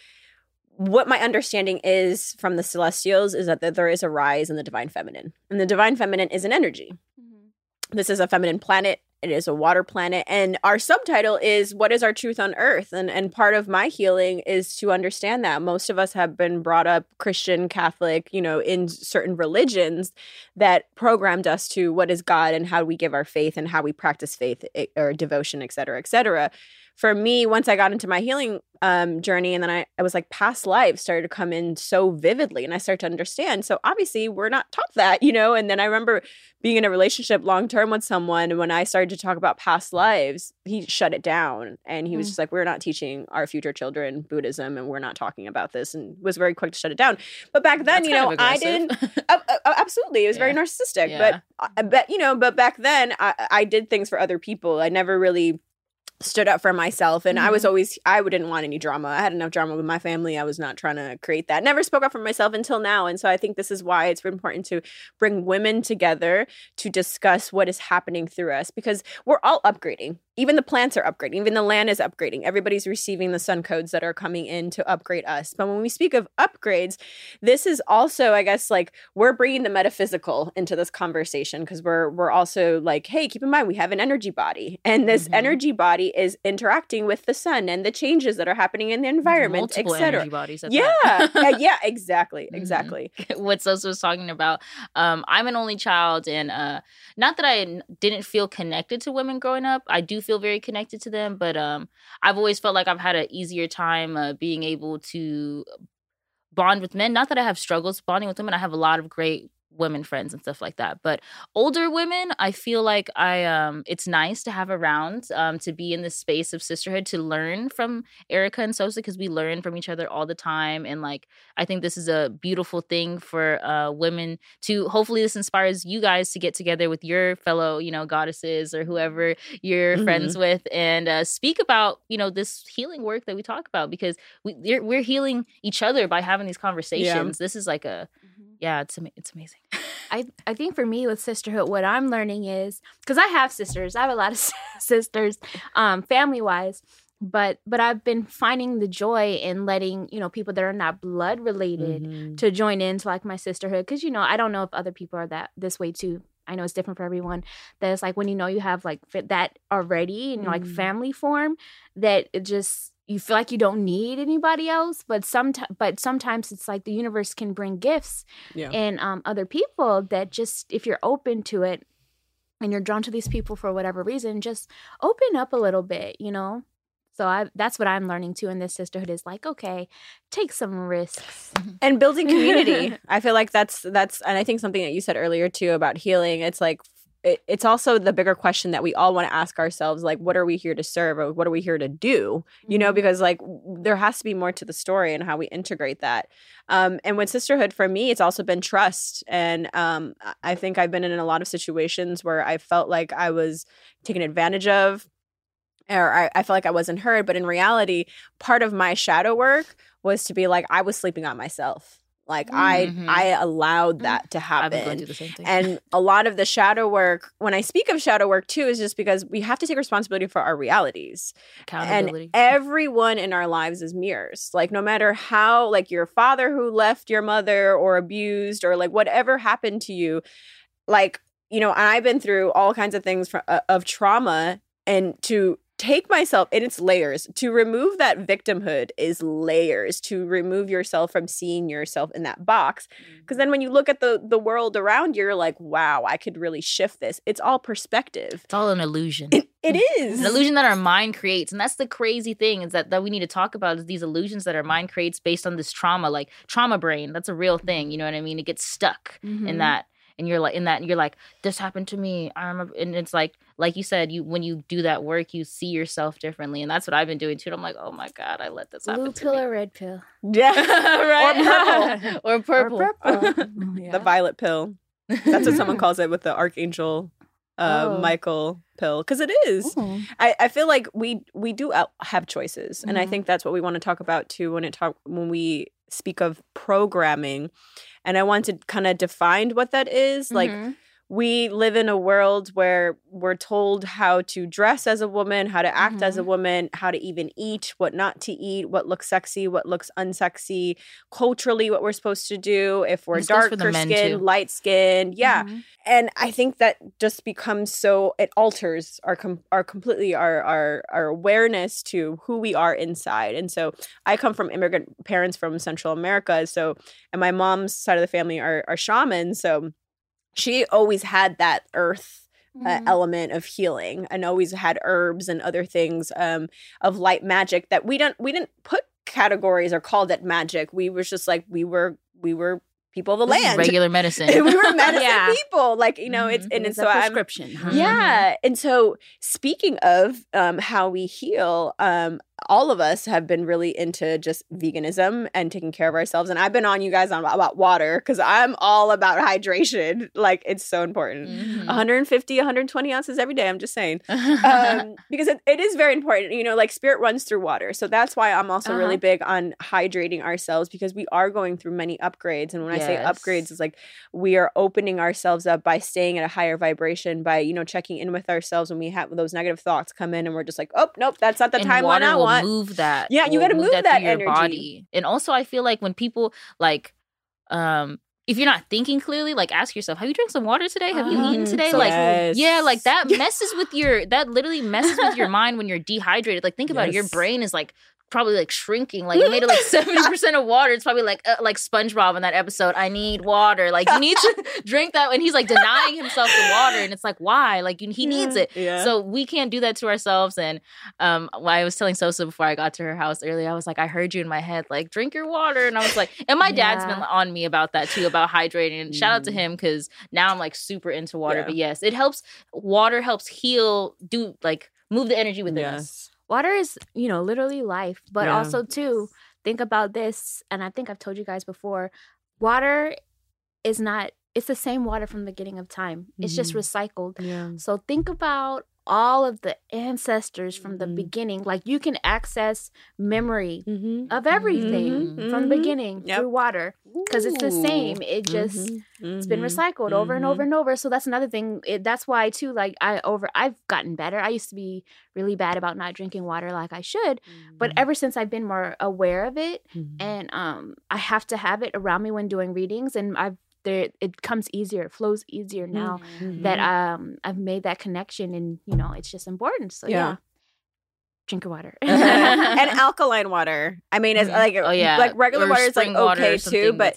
what my understanding is from the Celestials is that there is a rise in the divine feminine. And the divine feminine is an energy. This is a feminine planet. It is a water planet. And our subtitle is, what is our truth on earth? And part of my healing is to understand that. Most of us have been brought up Christian, Catholic, in certain religions that programmed us to what is God and how we give our faith and how we practice faith or devotion, et cetera, et cetera. For me, once I got into my healing journey, and then I was like, past lives started to come in so vividly, and I started to understand. So obviously we're not taught that, and then I remember being in a relationship long-term with someone, and when I started to talk about past lives, he shut it down, and he was just like, we're not teaching our future children Buddhism, and we're not talking about this, and was very quick to shut it down. But back then, I didn't, absolutely, it was very narcissistic, but back then I did things for other people. I never really stood up for myself, and I didn't want any drama. I had enough drama with my family. I was not trying to create that. Never spoke up for myself until now. And so I think this is why it's important to bring women together to discuss what is happening through us, because we're all upgrading. even the plants are upgrading, even the land is upgrading. Everybody's receiving the sun codes that are coming in to upgrade us. But when we speak of upgrades, this is also, I guess, like we're bringing the metaphysical into this conversation because we're also like, hey, keep in mind we have an energy body, and this energy body is interacting with the sun and the changes that are happening in the environment, etc. Yeah, exactly. What Sosa was talking about. I'm an only child, and not that I didn't feel connected to women growing up. I do feel very connected to them, but I've always felt like I've had an easier time being able to bond with men. Not that I have struggles bonding with women. I have a lot of great women friends and stuff like that. But older women, I feel like it's nice to have around, to be in this space of sisterhood, to learn from Erica and Sosa, because we learn from each other all the time. And like, I think this is a beautiful thing for women to, hopefully this inspires you guys to get together with your fellow, you know, goddesses or whoever you're friends with, and speak about, you know, this healing work that we talk about, because we're healing each other by having these conversations. This is like it's amazing. I think for me with sisterhood, what I'm learning is, because I have sisters, I have a lot of sisters, family wise, but I've been finding the joy in letting, you know, people that are not blood related to join into like my sisterhood. Because, you know, I don't know if other people are this way too. I know it's different for everyone. That it's like when you know you have like that already in like family form, that it just, you feel like you don't need anybody else, but sometimes it's like the universe can bring gifts and other people that just, if you're open to it and you're drawn to these people for whatever reason, just open up a little bit, you know? So that's what I'm learning too in this sisterhood is like, okay, take some risks. And building community. I feel like that's, and I think something that you said earlier too about healing, it's like, it's also the bigger question that we all want to ask ourselves, like, what are we here to serve, or what are we here to do? You know, because like there has to be more to the story and how we integrate that. And with sisterhood, for me, it's also been trust. And I think I've been in a lot of situations where I felt like I was taken advantage of, or I felt like I wasn't heard. But in reality, part of my shadow work was to be like, I was sleeping on myself. Like I allowed that to happen. I've been going to do the same thing. And a lot of the shadow work, when I speak of shadow work too, is just because we have to take responsibility for our realities. Accountability. And everyone in our lives is mirrors. Like no matter how, like your father who left your mother or abused, or like whatever happened to you, like, you know, and I've been through all kinds of things of trauma, and to take myself, and it's layers. To remove that victimhood is layers. To remove yourself from seeing yourself in that box. Because then when you look at the world around you, you're like, wow, I could really shift this. It's all perspective. It's all an illusion. It is. An illusion that our mind creates. And that's the crazy thing is that we need to talk about, is these illusions that our mind creates based on this trauma, like trauma brain. That's a real thing. You know what I mean? It gets stuck in that. And you're like, this happened to me. I remember, and it's like you said, when you do that work, you see yourself differently, and that's what I've been doing too. And I'm like, oh my God, I let this happen. Blue pill or red pill? Yeah, right. Or purple. The violet pill. That's what someone calls it with the Archangel Michael pill, because it is. I feel like we do have choices, and I think that's what we want to talk about too when we speak of programming. And I want to kind of define what that is. Like, we live in a world where we're told how to dress as a woman, how to act as a woman, how to even eat, what not to eat, what looks sexy, what looks unsexy, culturally what we're supposed to do, if we're darker skinned, light skinned. Yeah. And I think that just becomes so, it alters our completely our awareness to who we are inside. And so I come from immigrant parents from Central America. So, and my mom's side of the family are shamans. So she always had that earth element of healing, and always had herbs and other things of light magic that we didn't put categories or called it magic. We were just like, we were people of the land. Regular medicine. We were medicine people. Like, you know, it's so a prescription. Yeah. And so speaking of how we heal, all of us have been really into just veganism and taking care of ourselves. And I've been on you guys about water because I'm all about hydration. Like, it's so important. 150, 120 ounces every day. I'm just saying. Because it is very important. You know, like spirit runs through water. So that's why I'm also really big on hydrating ourselves, because we are going through many upgrades. And when I say upgrades, it's like we are opening ourselves up by staying at a higher vibration, by, you know, checking in with ourselves when we have those negative thoughts come in and we're just like, oh, nope, that's not the timeline I want. Move that. Yeah, you got to move that through your energy. body. And also, I feel like when people like, if you're not thinking clearly, like ask yourself, have you drank some water today? Have you eaten today? So like, yes. yeah, like that messes with that literally messes with your mind when you're dehydrated. Like, think about it. Your brain is like probably like shrinking. Like, you made it like 70% of water. It's probably like SpongeBob in that episode. I need water. Like, you need to drink that. And he's like denying himself the water. And it's like, why? Like, he needs it. Yeah. So we can't do that to ourselves. And I was telling Sosa before I got to her house earlier, I was like, I heard you in my head, like, drink your water. And I was like, and my dad's been on me about that too, about hydrating. And shout out to him, because now I'm like super into water. Yeah. But yes, it helps. Water helps heal, move the energy within us. Water is, you know, literally life. But also, too, think about this. And I think I've told you guys before. Water is not, it's the same water from the beginning of time. It's just recycled. Yeah. So think about all of the ancestors from the beginning. Like, you can access memory of everything from the beginning through water, because it's the same. It just it's been recycled over and over and over. So that's another thing. That's why too, like, I've gotten better. I used to be really bad about not drinking water like I should, but ever since I've been more aware of it, and I have to have it around me when doing readings, and it comes easier, it flows easier now that I've made that connection, and you know, it's just important. So drink your water. And alkaline water. I mean, it's like regular water is like okay too, but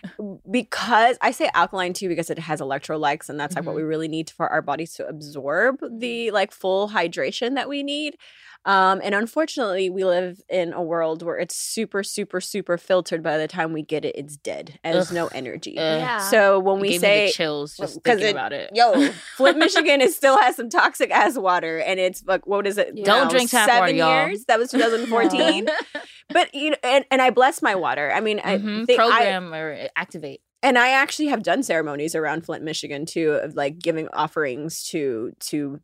because I say alkaline too, because it has electrolytes, and that's like what we really need for our bodies to absorb the like full hydration that we need. And unfortunately, we live in a world where it's super, super, super filtered. By the time we get it, it's dead and there's no energy. So when we say me the chills just thinking about it, Flint, Michigan, still has some toxic ass water, and it's like, what is it? Don't drink tap water, 7 years. That was 2014. But you know, and I bless my water. I mean, program or activate. And I actually have done ceremonies around Flint, Michigan too, of like giving offerings to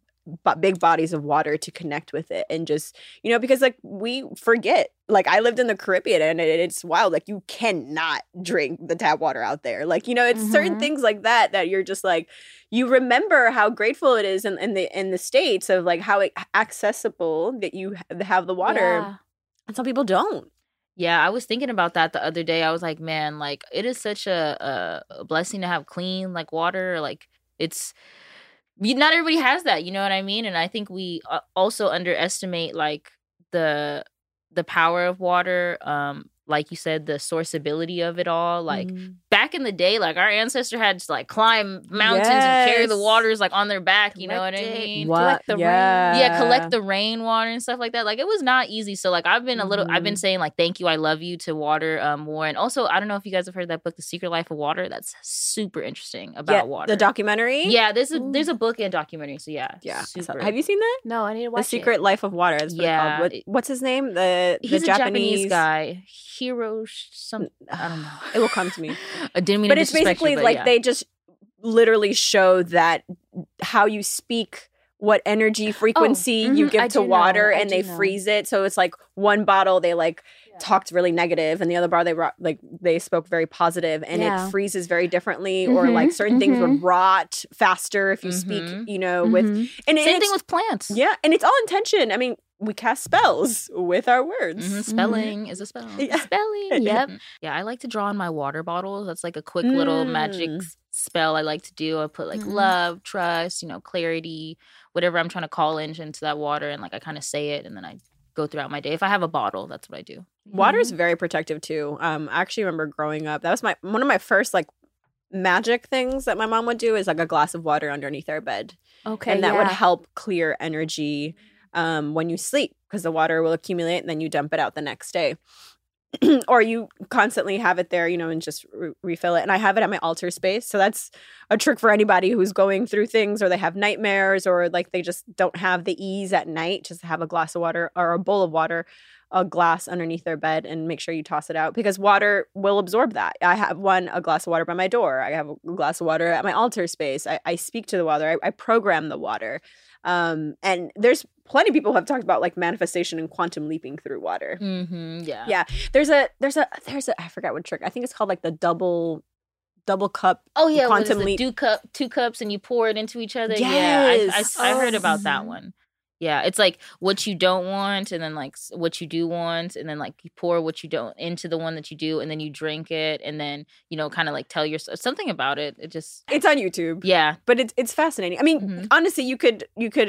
big bodies of water to connect with it, and just, you know, because like we forget. Like, I lived in the Caribbean, and it's wild. Like, you cannot drink the tap water out there. Like, you know, it's certain things like that you're just like, you remember how grateful it is in the States of like how accessible that you have the water, and some people don't. Yeah, I was thinking about that the other day. I was like, man, like, it is such a blessing to have clean like water. Like, it's. Not everybody has that, you know what I mean? And I think we also underestimate like the power of water. Like you said, the sourceability of it all. Like back in the day, like our ancestor had to like climb mountains and carry the waters like on their back. You know what I mean? Collect the rain. Yeah, collect the rainwater and stuff like that. Like, it was not easy. So like I've been saying like thank you, I love you to water more. And also, I don't know if you guys have heard that book, The Secret Life of Water. That's super interesting about water. The documentary. Yeah, there's a book and documentary. So yeah. Super. Have you seen that? No, I need to watch The Secret Life of Water. That's what it's called. What's his name? He's a Japanese guy. Hero, I don't know. It will come to me. I didn't mean but to it's basically like they just literally show that how you speak, what energy frequency you give to water, and they freeze it. So it's like one bottle they like talked really negative, and the other bottle they spoke very positive, and it freezes very differently, or like certain things would rot faster if you speak, you know, with and same thing with plants. Yeah, and it's all intention. I mean, we cast spells with our words. Spelling is a spell. Spelling, yep. Yeah, I like to draw on my water bottles. That's like a quick little magic spell I like to do. I put like love, trust, you know, clarity, whatever I'm trying to call into that water, and like I kind of say it, and then I go throughout my day. If I have a bottle, that's what I do. Water is very protective too. I actually remember growing up, that was one of my first like magic things that my mom would do, is like a glass of water underneath our bed. Okay, and that would help clear energy when you sleep, because the water will accumulate and then you dump it out the next day. or you constantly have it there, and just refill it. And I have it at my altar space. So that's a trick for anybody who's going through things, or they have nightmares, or like they just don't have the ease at night. Just have a glass of water or a bowl of water, a glass underneath their bed, and make sure you toss it out, because water will absorb that. I have a glass of water by my door. I have a glass of water at my altar space. I speak to the water. I program the water. And there's plenty of people who have talked about like manifestation and quantum leaping through water. Yeah. There's a I forgot what trick. I think it's called like the double cup. Oh yeah, quantum leap. Two cups, and you pour it into each other. Yes. Yeah, I heard about that one. Yeah, it's like what you don't want, and then like what you do want, and then like you pour what you don't into the one that you do, and then you drink it, and then kind of like tell yourself something about it. It's on YouTube. Yeah, but it's fascinating. I mean, honestly, you could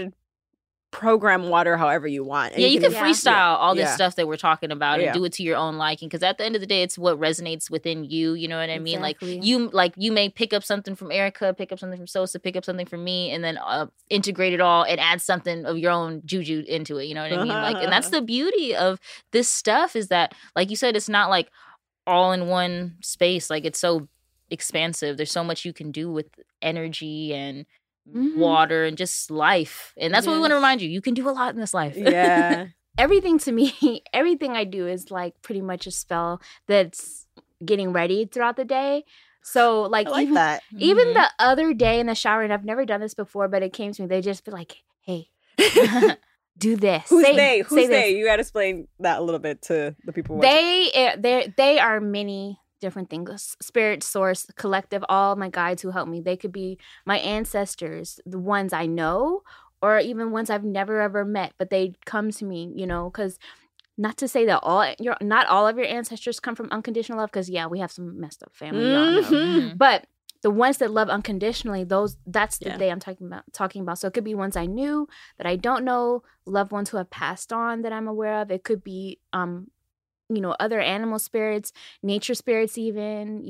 program water however you want. And you can freestyle all this stuff that we're talking about and do it to your own liking, because at the end of the day, it's what resonates within you. You know what I mean? Like you may pick up something from Erica, pick up something from Sosa, pick up something from me, and then integrate it all and add something of your own juju into it. You know what I mean? Like, and that's the beauty of this stuff, is that, like you said, it's not like all in one space. Like, it's so expansive. There's so much you can do with energy and water and just life. And that's what we want to remind you. You can do a lot in this life. Yeah. Everything to me, everything I do is like pretty much a spell that's getting ready throughout the day. So like, I like that. Even the other day in the shower, and I've never done this before, but it came to me, they just be like, hey, do this. Who's they? Who's they? You got to explain that a little bit to the people watching. They are many different things: spirit, source, collective, all my guides who help me. They could be my ancestors, the ones I know, or even ones I've never ever met, but they come to me, because not to say that not all of your ancestors come from unconditional love, because we have some messed up family, y'all know. But the ones that love unconditionally, that's the day I'm talking about. So it could be ones I knew, that I don't know, loved ones who have passed on that I'm aware of. It could be other animal spirits, nature spirits even,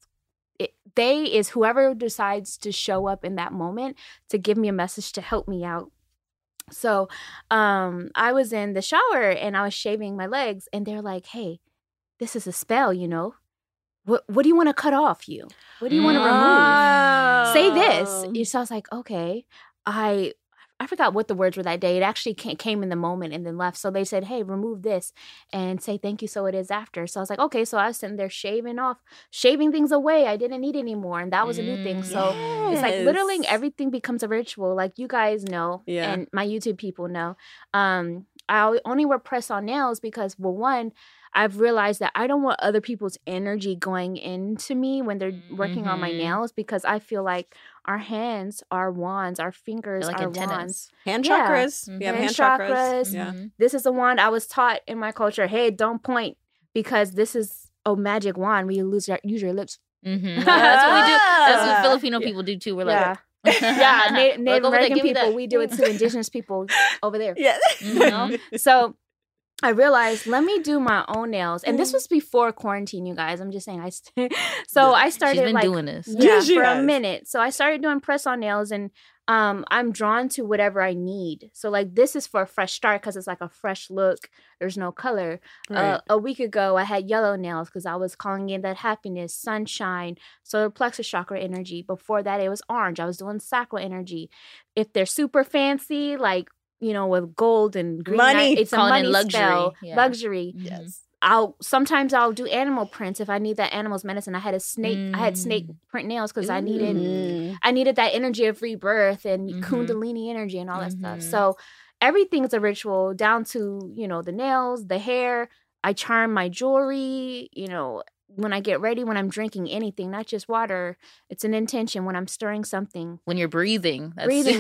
they is whoever decides to show up in that moment to give me a message to help me out. So I was in the shower and I was shaving my legs, and they're like, hey, this is a spell, What do you want to cut off you? What do you want to remove? Say this. So I was like, okay, I forgot what the words were that day. It actually came in the moment and then left. So they said, hey, remove this and say thank you so it is after. So I was like, okay. So I was sitting there shaving things away. I didn't need anymore. And that was a new thing. So it's like literally everything becomes a ritual. Like you guys know, and my YouTube people know. I only wear press-on nails because, well, one, I've realized that I don't want other people's energy going into me when they're working on my nails, because I feel like our hands are wands, our fingers are wands. Hand chakras. We have hand chakras. Yeah. This is a wand. I was taught in my culture, hey, don't point, because this is a magic wand. We use your lips. That's what we do. That's what Filipino people do too. We're like, Native American people, we do it to indigenous people over there. Yeah. So I realized, let me do my own nails. And this was before quarantine, you guys. I'm just saying. I started She's been doing this. For a minute. So I started doing press-on nails, and I'm drawn to whatever I need. So like this is for a fresh start because it's like a fresh look. There's no color. Right. A week ago, I had yellow nails because I was calling in that happiness, sunshine, solar plexus chakra energy. Before that, it was orange. I was doing sacral energy. If they're super fancy, like, with gold and green, money. It's a money luxury. Spell. Yeah. Luxury. Yes. Sometimes I'll do animal prints if I need that animal's medicine. I had a snake. I had snake print nails because I needed that energy of rebirth and Kundalini energy and all that stuff. So everything's a ritual, down to the nails, the hair. I charm my jewelry. When I get ready, when I'm drinking anything, not just water, it's an intention. When I'm stirring something, when you're breathing,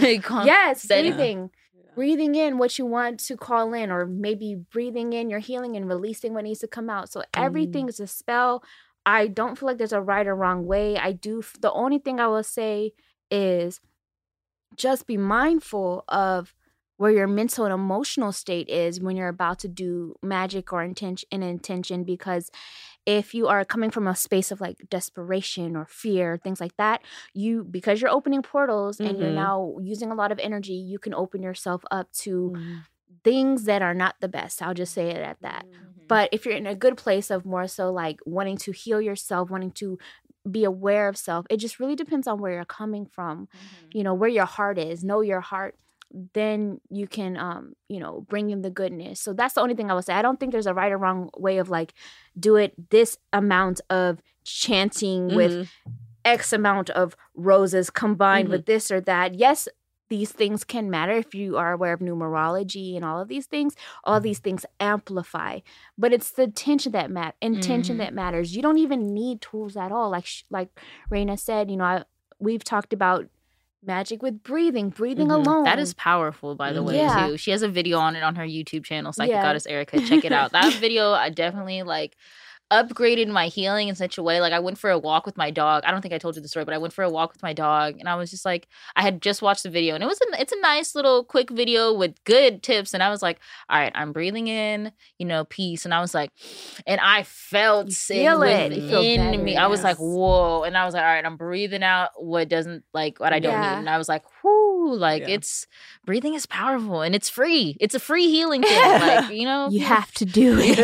yes, breathing. Breathing in what you want to call in, or maybe breathing in your healing and releasing what needs to come out. So everything is a spell. I don't feel like there's a right or wrong way. The only thing I will say is just be mindful of where your mental and emotional state is when you're about to do magic or intention, because if you are coming from a space of like desperation or fear, things like that, because you're opening portals and you're now using a lot of energy, you can open yourself up to things that are not the best. I'll just say it at that. But if you're in a good place of more so like wanting to heal yourself, wanting to be aware of self, it just really depends on where you're coming from, you know, where your heart is, know your heart. Then you can, you know, bring in the goodness. So that's the only thing I would say. I don't think there's a right or wrong way of like, do it this amount of chanting with X amount of roses combined with this or that. Yes, these things can matter if you are aware of numerology and all of these things. All these things amplify, but it's the intention that matters. You don't even need tools at all. Like Raina said, you know, we've talked about magic with breathing alone. That is powerful, by the way, too. She has a video on it on her YouTube channel, Psychic Goddess Erica. Check it out. That video, I definitely like upgraded my healing in such a way. Like I went for a walk with my dog. I don't think I told you the story, but I went for a walk with my dog, and I was just like, I had just watched the video, and it's a nice little quick video with good tips, and I was like, all right, I'm breathing in, you know, peace, and I was like, and I felt it within me. I was like, whoa, and I was like, all right, I'm breathing out what doesn't like what I don't need, and I was like, whoo, like it's breathing is powerful and it's free. It's a free healing thing, like, you know, you have to do it.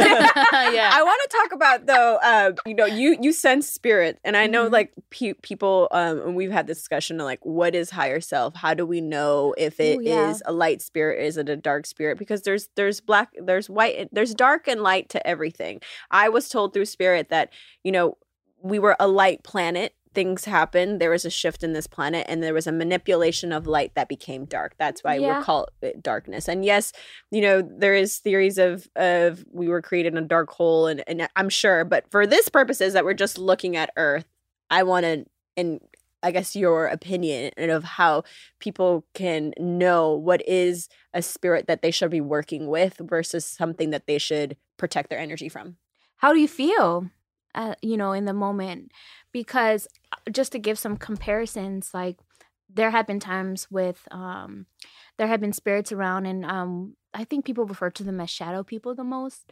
I want to talk about though, you know, you sense spirit, and I know like people, and we've had this discussion of like, what is higher self? How do we know if it is a light spirit? Is it a dark spirit? Because there's black, there's white, there's dark and light to everything. I was told through spirit that, you know, we were a light planet. Things happened. There was a shift in this planet, and there was a manipulation of light that became dark. That's why we call it darkness. And yes, you know, there is theories of we were created in a dark hole, and I'm sure, but for this purposes that we're just looking at Earth, I want to, and I guess your opinion of how people can know what is a spirit that they should be working with versus something that they should protect their energy from. How do you feel, you know, in the moment? Because just to give some comparisons, like there have been times with, there have been spirits around, and I think people refer to them as shadow people the most,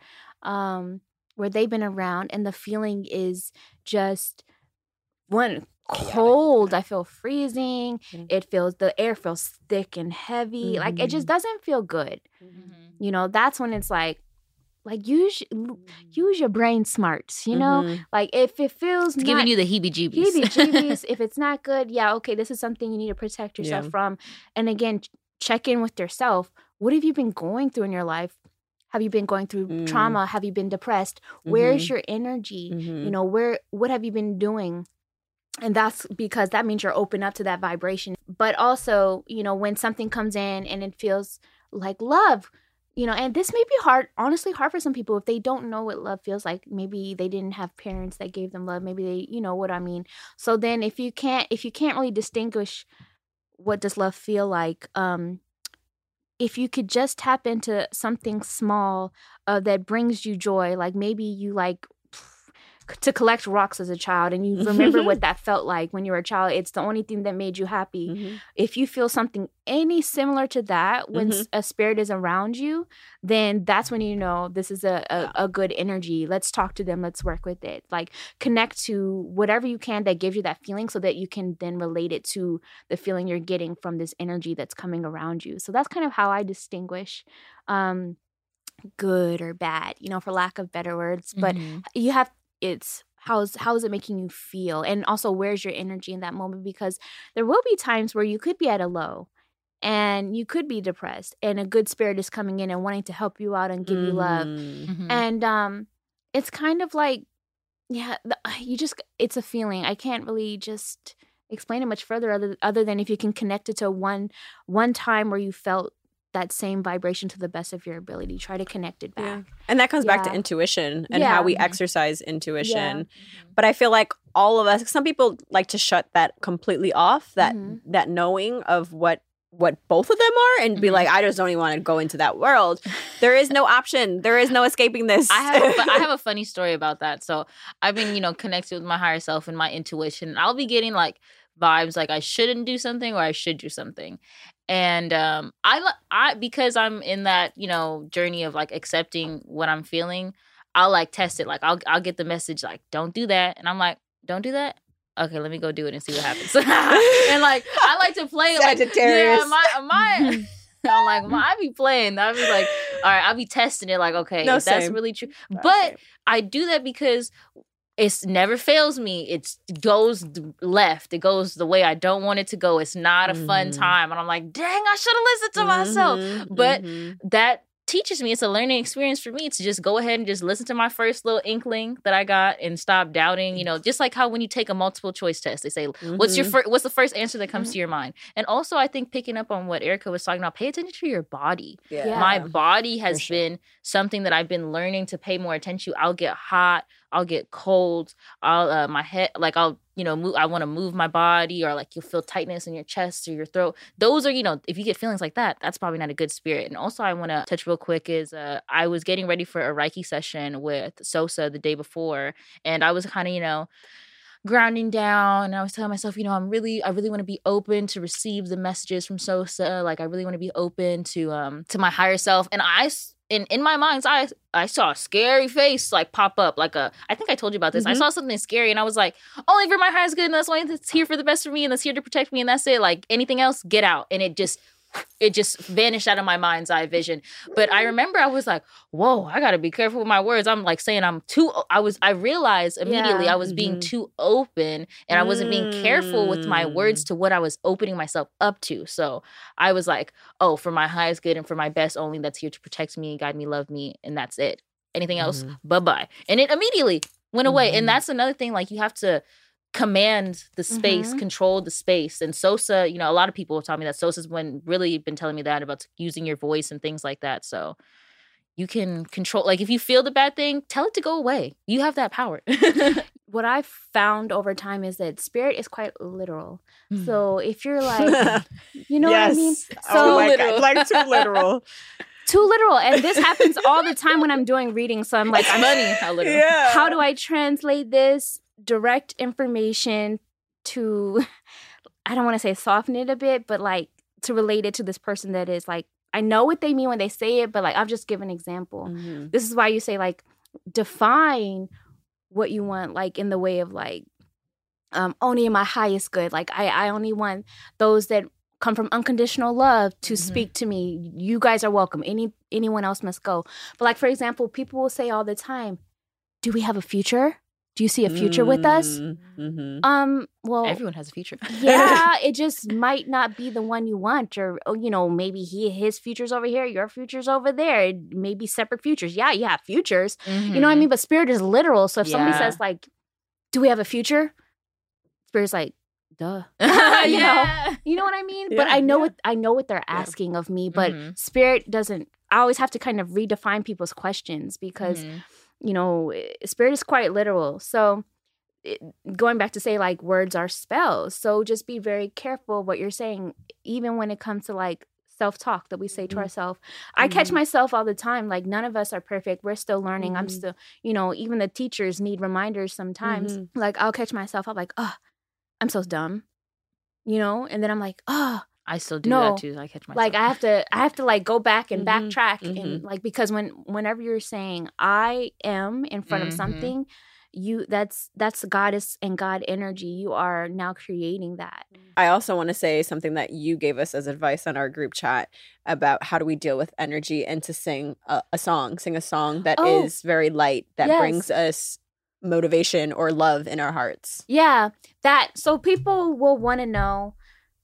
where they've been around, and the feeling is just cold. I feel freezing. The air feels thick and heavy. Like it just doesn't feel good. You know, that's when it's like use your brain smarts, you know? Like if it feels it's giving you the heebie-jeebies. If it's not good, okay, this is something you need to protect yourself from. And again, check in with yourself. What have you been going through in your life? Have you been going through trauma? Have you been depressed? Where's your energy? You know, what have you been doing? And that's because that means you're open up to that vibration. But also, you know, when something comes in and it feels like love, you know, and this may be honestly hard for some people if they don't know what love feels like. Maybe they didn't have parents that gave them love. Maybe they, you know what I mean? So then if you can't really distinguish what does love feel like, if you could just tap into something small that brings you joy, like maybe you like to collect rocks as a child and you remember what that felt like when you were a child. It's the only thing that made you happy. If you feel something any similar to that when a spirit is around you, then that's when you know this is a good energy. Let's talk to them. Let's work with it. Like connect to whatever you can that gives you that feeling so that you can then relate it to the feeling you're getting from this energy that's coming around you. So that's kind of how I distinguish good or bad, you know, for lack of better words. But you have it's how is it making you feel, and also where's your energy in that moment, because there will be times where you could be at a low and you could be depressed and a good spirit is coming in and wanting to help you out and give you love, and it's kind of like it's a feeling. I can't really just explain it much further other than if you can connect it to one time where you felt that same vibration to the best of your ability. Try to connect it back. And that comes back to intuition and how we exercise intuition. But I feel like all of us, some people like to shut that completely off, that knowing of what both of them are, and be like, I just don't even want to go into that world. There is no option. There is no escaping this. I have a funny story about that. So I've been, you know, connected with my higher self and my intuition. I'll be getting like vibes like I shouldn't do something or I should do something. And I because I'm in that, you know, journey of like accepting what I'm feeling, I'll like test it. Like I'll get the message like, don't do that. And I'm like, don't do that? Okay, let me go do it and see what happens. And like I like to play Sagittarius. Like, I'm like, well, I be playing. I be like, all right, I'll be testing it. Like, okay, No, if that's same. really true. That's But same. I do that because it never fails me. It goes left. It goes the way I don't want it to go. It's not a fun Mhm. time. And I'm like, dang, I should have listened to myself. Mhm, But mhm. that teaches me, it's a learning experience for me to just go ahead and just listen to my first little inkling that I got and stop doubting. You know, just like how when you take a multiple choice test, they say, what's the first answer that comes to your mind? And also, I think picking up on what Erica was talking about, pay attention to your body. Yeah. My body has For sure. been something that I've been learning to pay more attention to. I'll get hot, I'll get cold, I'll my head, like I'll, you know, move, I want to move my body, or like you'll feel tightness in your chest or your throat. Those are, you know, if you get feelings like that, that's probably not a good spirit. And also I want to touch real quick is I was getting ready for a Reiki session with Sosa the day before, and I was kind of, you know, grounding down, and I was telling myself, you know, I really want to be open to receive the messages from Sosa. Like I really want to be open to my higher self. And in my mind's eye, I saw a scary face like pop up, like I think I told you about this. I saw something scary, and I was like, only for my highest good, and that's only that's here for the best for me, and that's here to protect me, and that's it. Like anything else, get out. And it just vanished out of my mind's eye vision. But I remember I was like, whoa, I gotta be careful with my words. I'm like saying I realized immediately I was being too open, and I wasn't being careful with my words to what I was opening myself up to. So I was like, oh, for my highest good and for my best only, that's here to protect me, guide me, love me, and that's it. Anything else, bye-bye. And it immediately went away. And that's another thing, like you have to command the space, control the space. And Sosa, you know, a lot of people have told me that Sosa's really been telling me that about using your voice and things like that. So you can control, like if you feel the bad thing, tell it to go away. You have that power. What I've found over time is that spirit is quite literal. So if you're like, you know what I mean? So oh my God, like too literal. Too literal. And this happens all the time when I'm doing readings. So I'm like, It's funny how literal. Yeah. how do I translate this direct information to, I don't want to say soften it a bit, but like to relate it to this person that is like, I know what they mean when they say it, but like I'll just give an example. This is why you say like define what you want, like in the way of like only in my highest good. Like I only want those that come from unconditional love to speak to me. You guys are welcome. Anyone else must go. But like, for example, people will say all the time, do we have a future? Do you see a future with us? Well, Everyone has a future. yeah, it just might not be the one you want, or you know, maybe his future's over here, your future's over there. It may be separate futures. Yeah, you have futures. You know what I mean? But spirit is literal. So if somebody says like, "Do we have a future?" Spirit's like, "Duh." You know what I mean? But I know what they're asking of me. But spirit doesn't. I always have to kind of redefine people's questions because you know, spirit is quite literal. So going back to say like words are spells. So just be very careful what you're saying, even when it comes to like self-talk that we say to ourselves. I catch myself all the time. Like none of us are perfect. We're still learning. I'm still, you know, even the teachers need reminders sometimes. Like I'll catch myself. I'm like, oh, I'm so dumb, you know? And then I'm like, oh, I still do that too. I catch myself. like I have to like go back and backtrack and like, because whenever you're saying I am in front of something, that's goddess and God energy. You are now creating that. I also want to say something that you gave us as advice on our group chat about how do we deal with energy, and to sing a song that is very light, that brings us motivation or love in our hearts. Yeah, that. So people will want to know,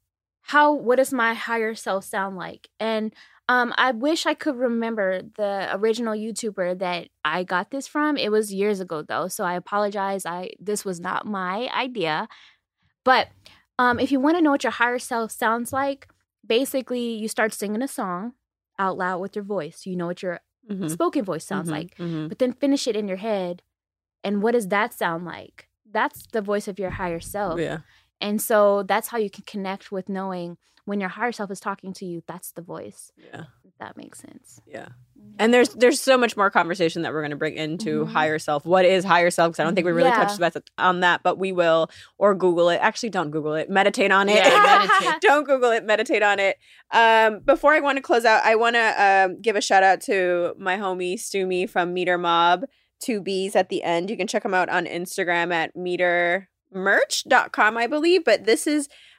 what does my higher self sound like? And I wish I could remember the original YouTuber that I got this from. It was years ago though, so I apologize. This was not my idea. But if you want to know what your higher self sounds like, basically you start singing a song out loud with your voice. You know what your spoken voice sounds like. But then finish it in your head. And what does that sound like? That's the voice of your higher self. Yeah. And so that's how you can connect with knowing when your higher self is talking to you, that's the voice. Yeah. If that makes sense. Yeah. And there's so much more conversation that we're going to bring into higher self. What is higher self? Because I don't think we really touched on that, but we will. Or Google it. Actually, don't Google it. Meditate on it. Yeah, meditate. Don't Google it. Meditate on it. Before I want to close out, I want to give a shout out to my homie Stumi from Meter Mob. 2 B's at the end. You can check them out on Instagram at metermerch.com, I believe. But this is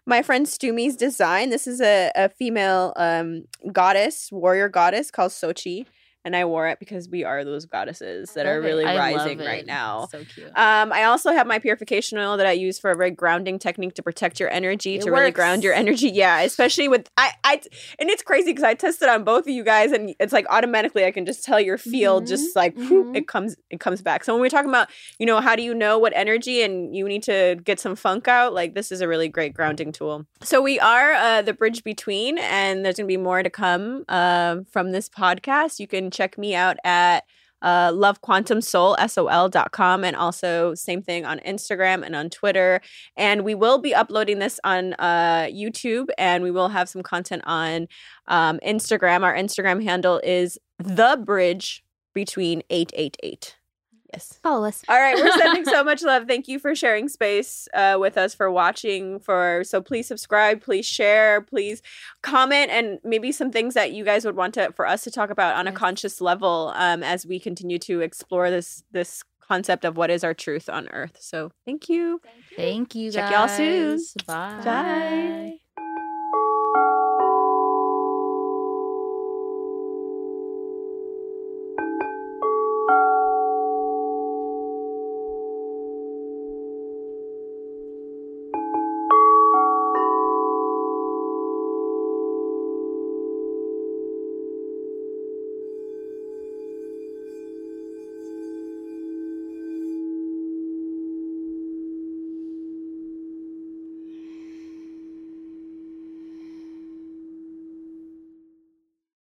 my friend Stumi's design. This is a female goddess, warrior goddess called Sochi. And I wore it because we are those goddesses that are really rising right now. So cute. I also have my purification oil that I use for a very grounding technique to protect your energy, really ground your energy. Yeah, especially with I and it's crazy because I tested on both of you guys, and it's like automatically I can just tell your field just like whoop, it comes back. So when we're talking about, you know, how do you know what energy and you need to get some funk out, like this is a really great grounding tool. So we are the bridge between, and there's gonna be more to come from this podcast. You can check me out at lovequantumsoul.com, and also same thing on Instagram and on Twitter. And we will be uploading this on YouTube, and we will have some content on Instagram. Our Instagram handle is thebridgebetween888. Yes. Follow us. All right. We're sending so much love. Thank you for sharing space with us, for watching. So please subscribe, please share, please comment, and maybe some things that you guys would want for us to talk about on a conscious level as we continue to explore this concept of what is our truth on Earth. So thank you. Thank you. Check y'all soon. Bye. Bye.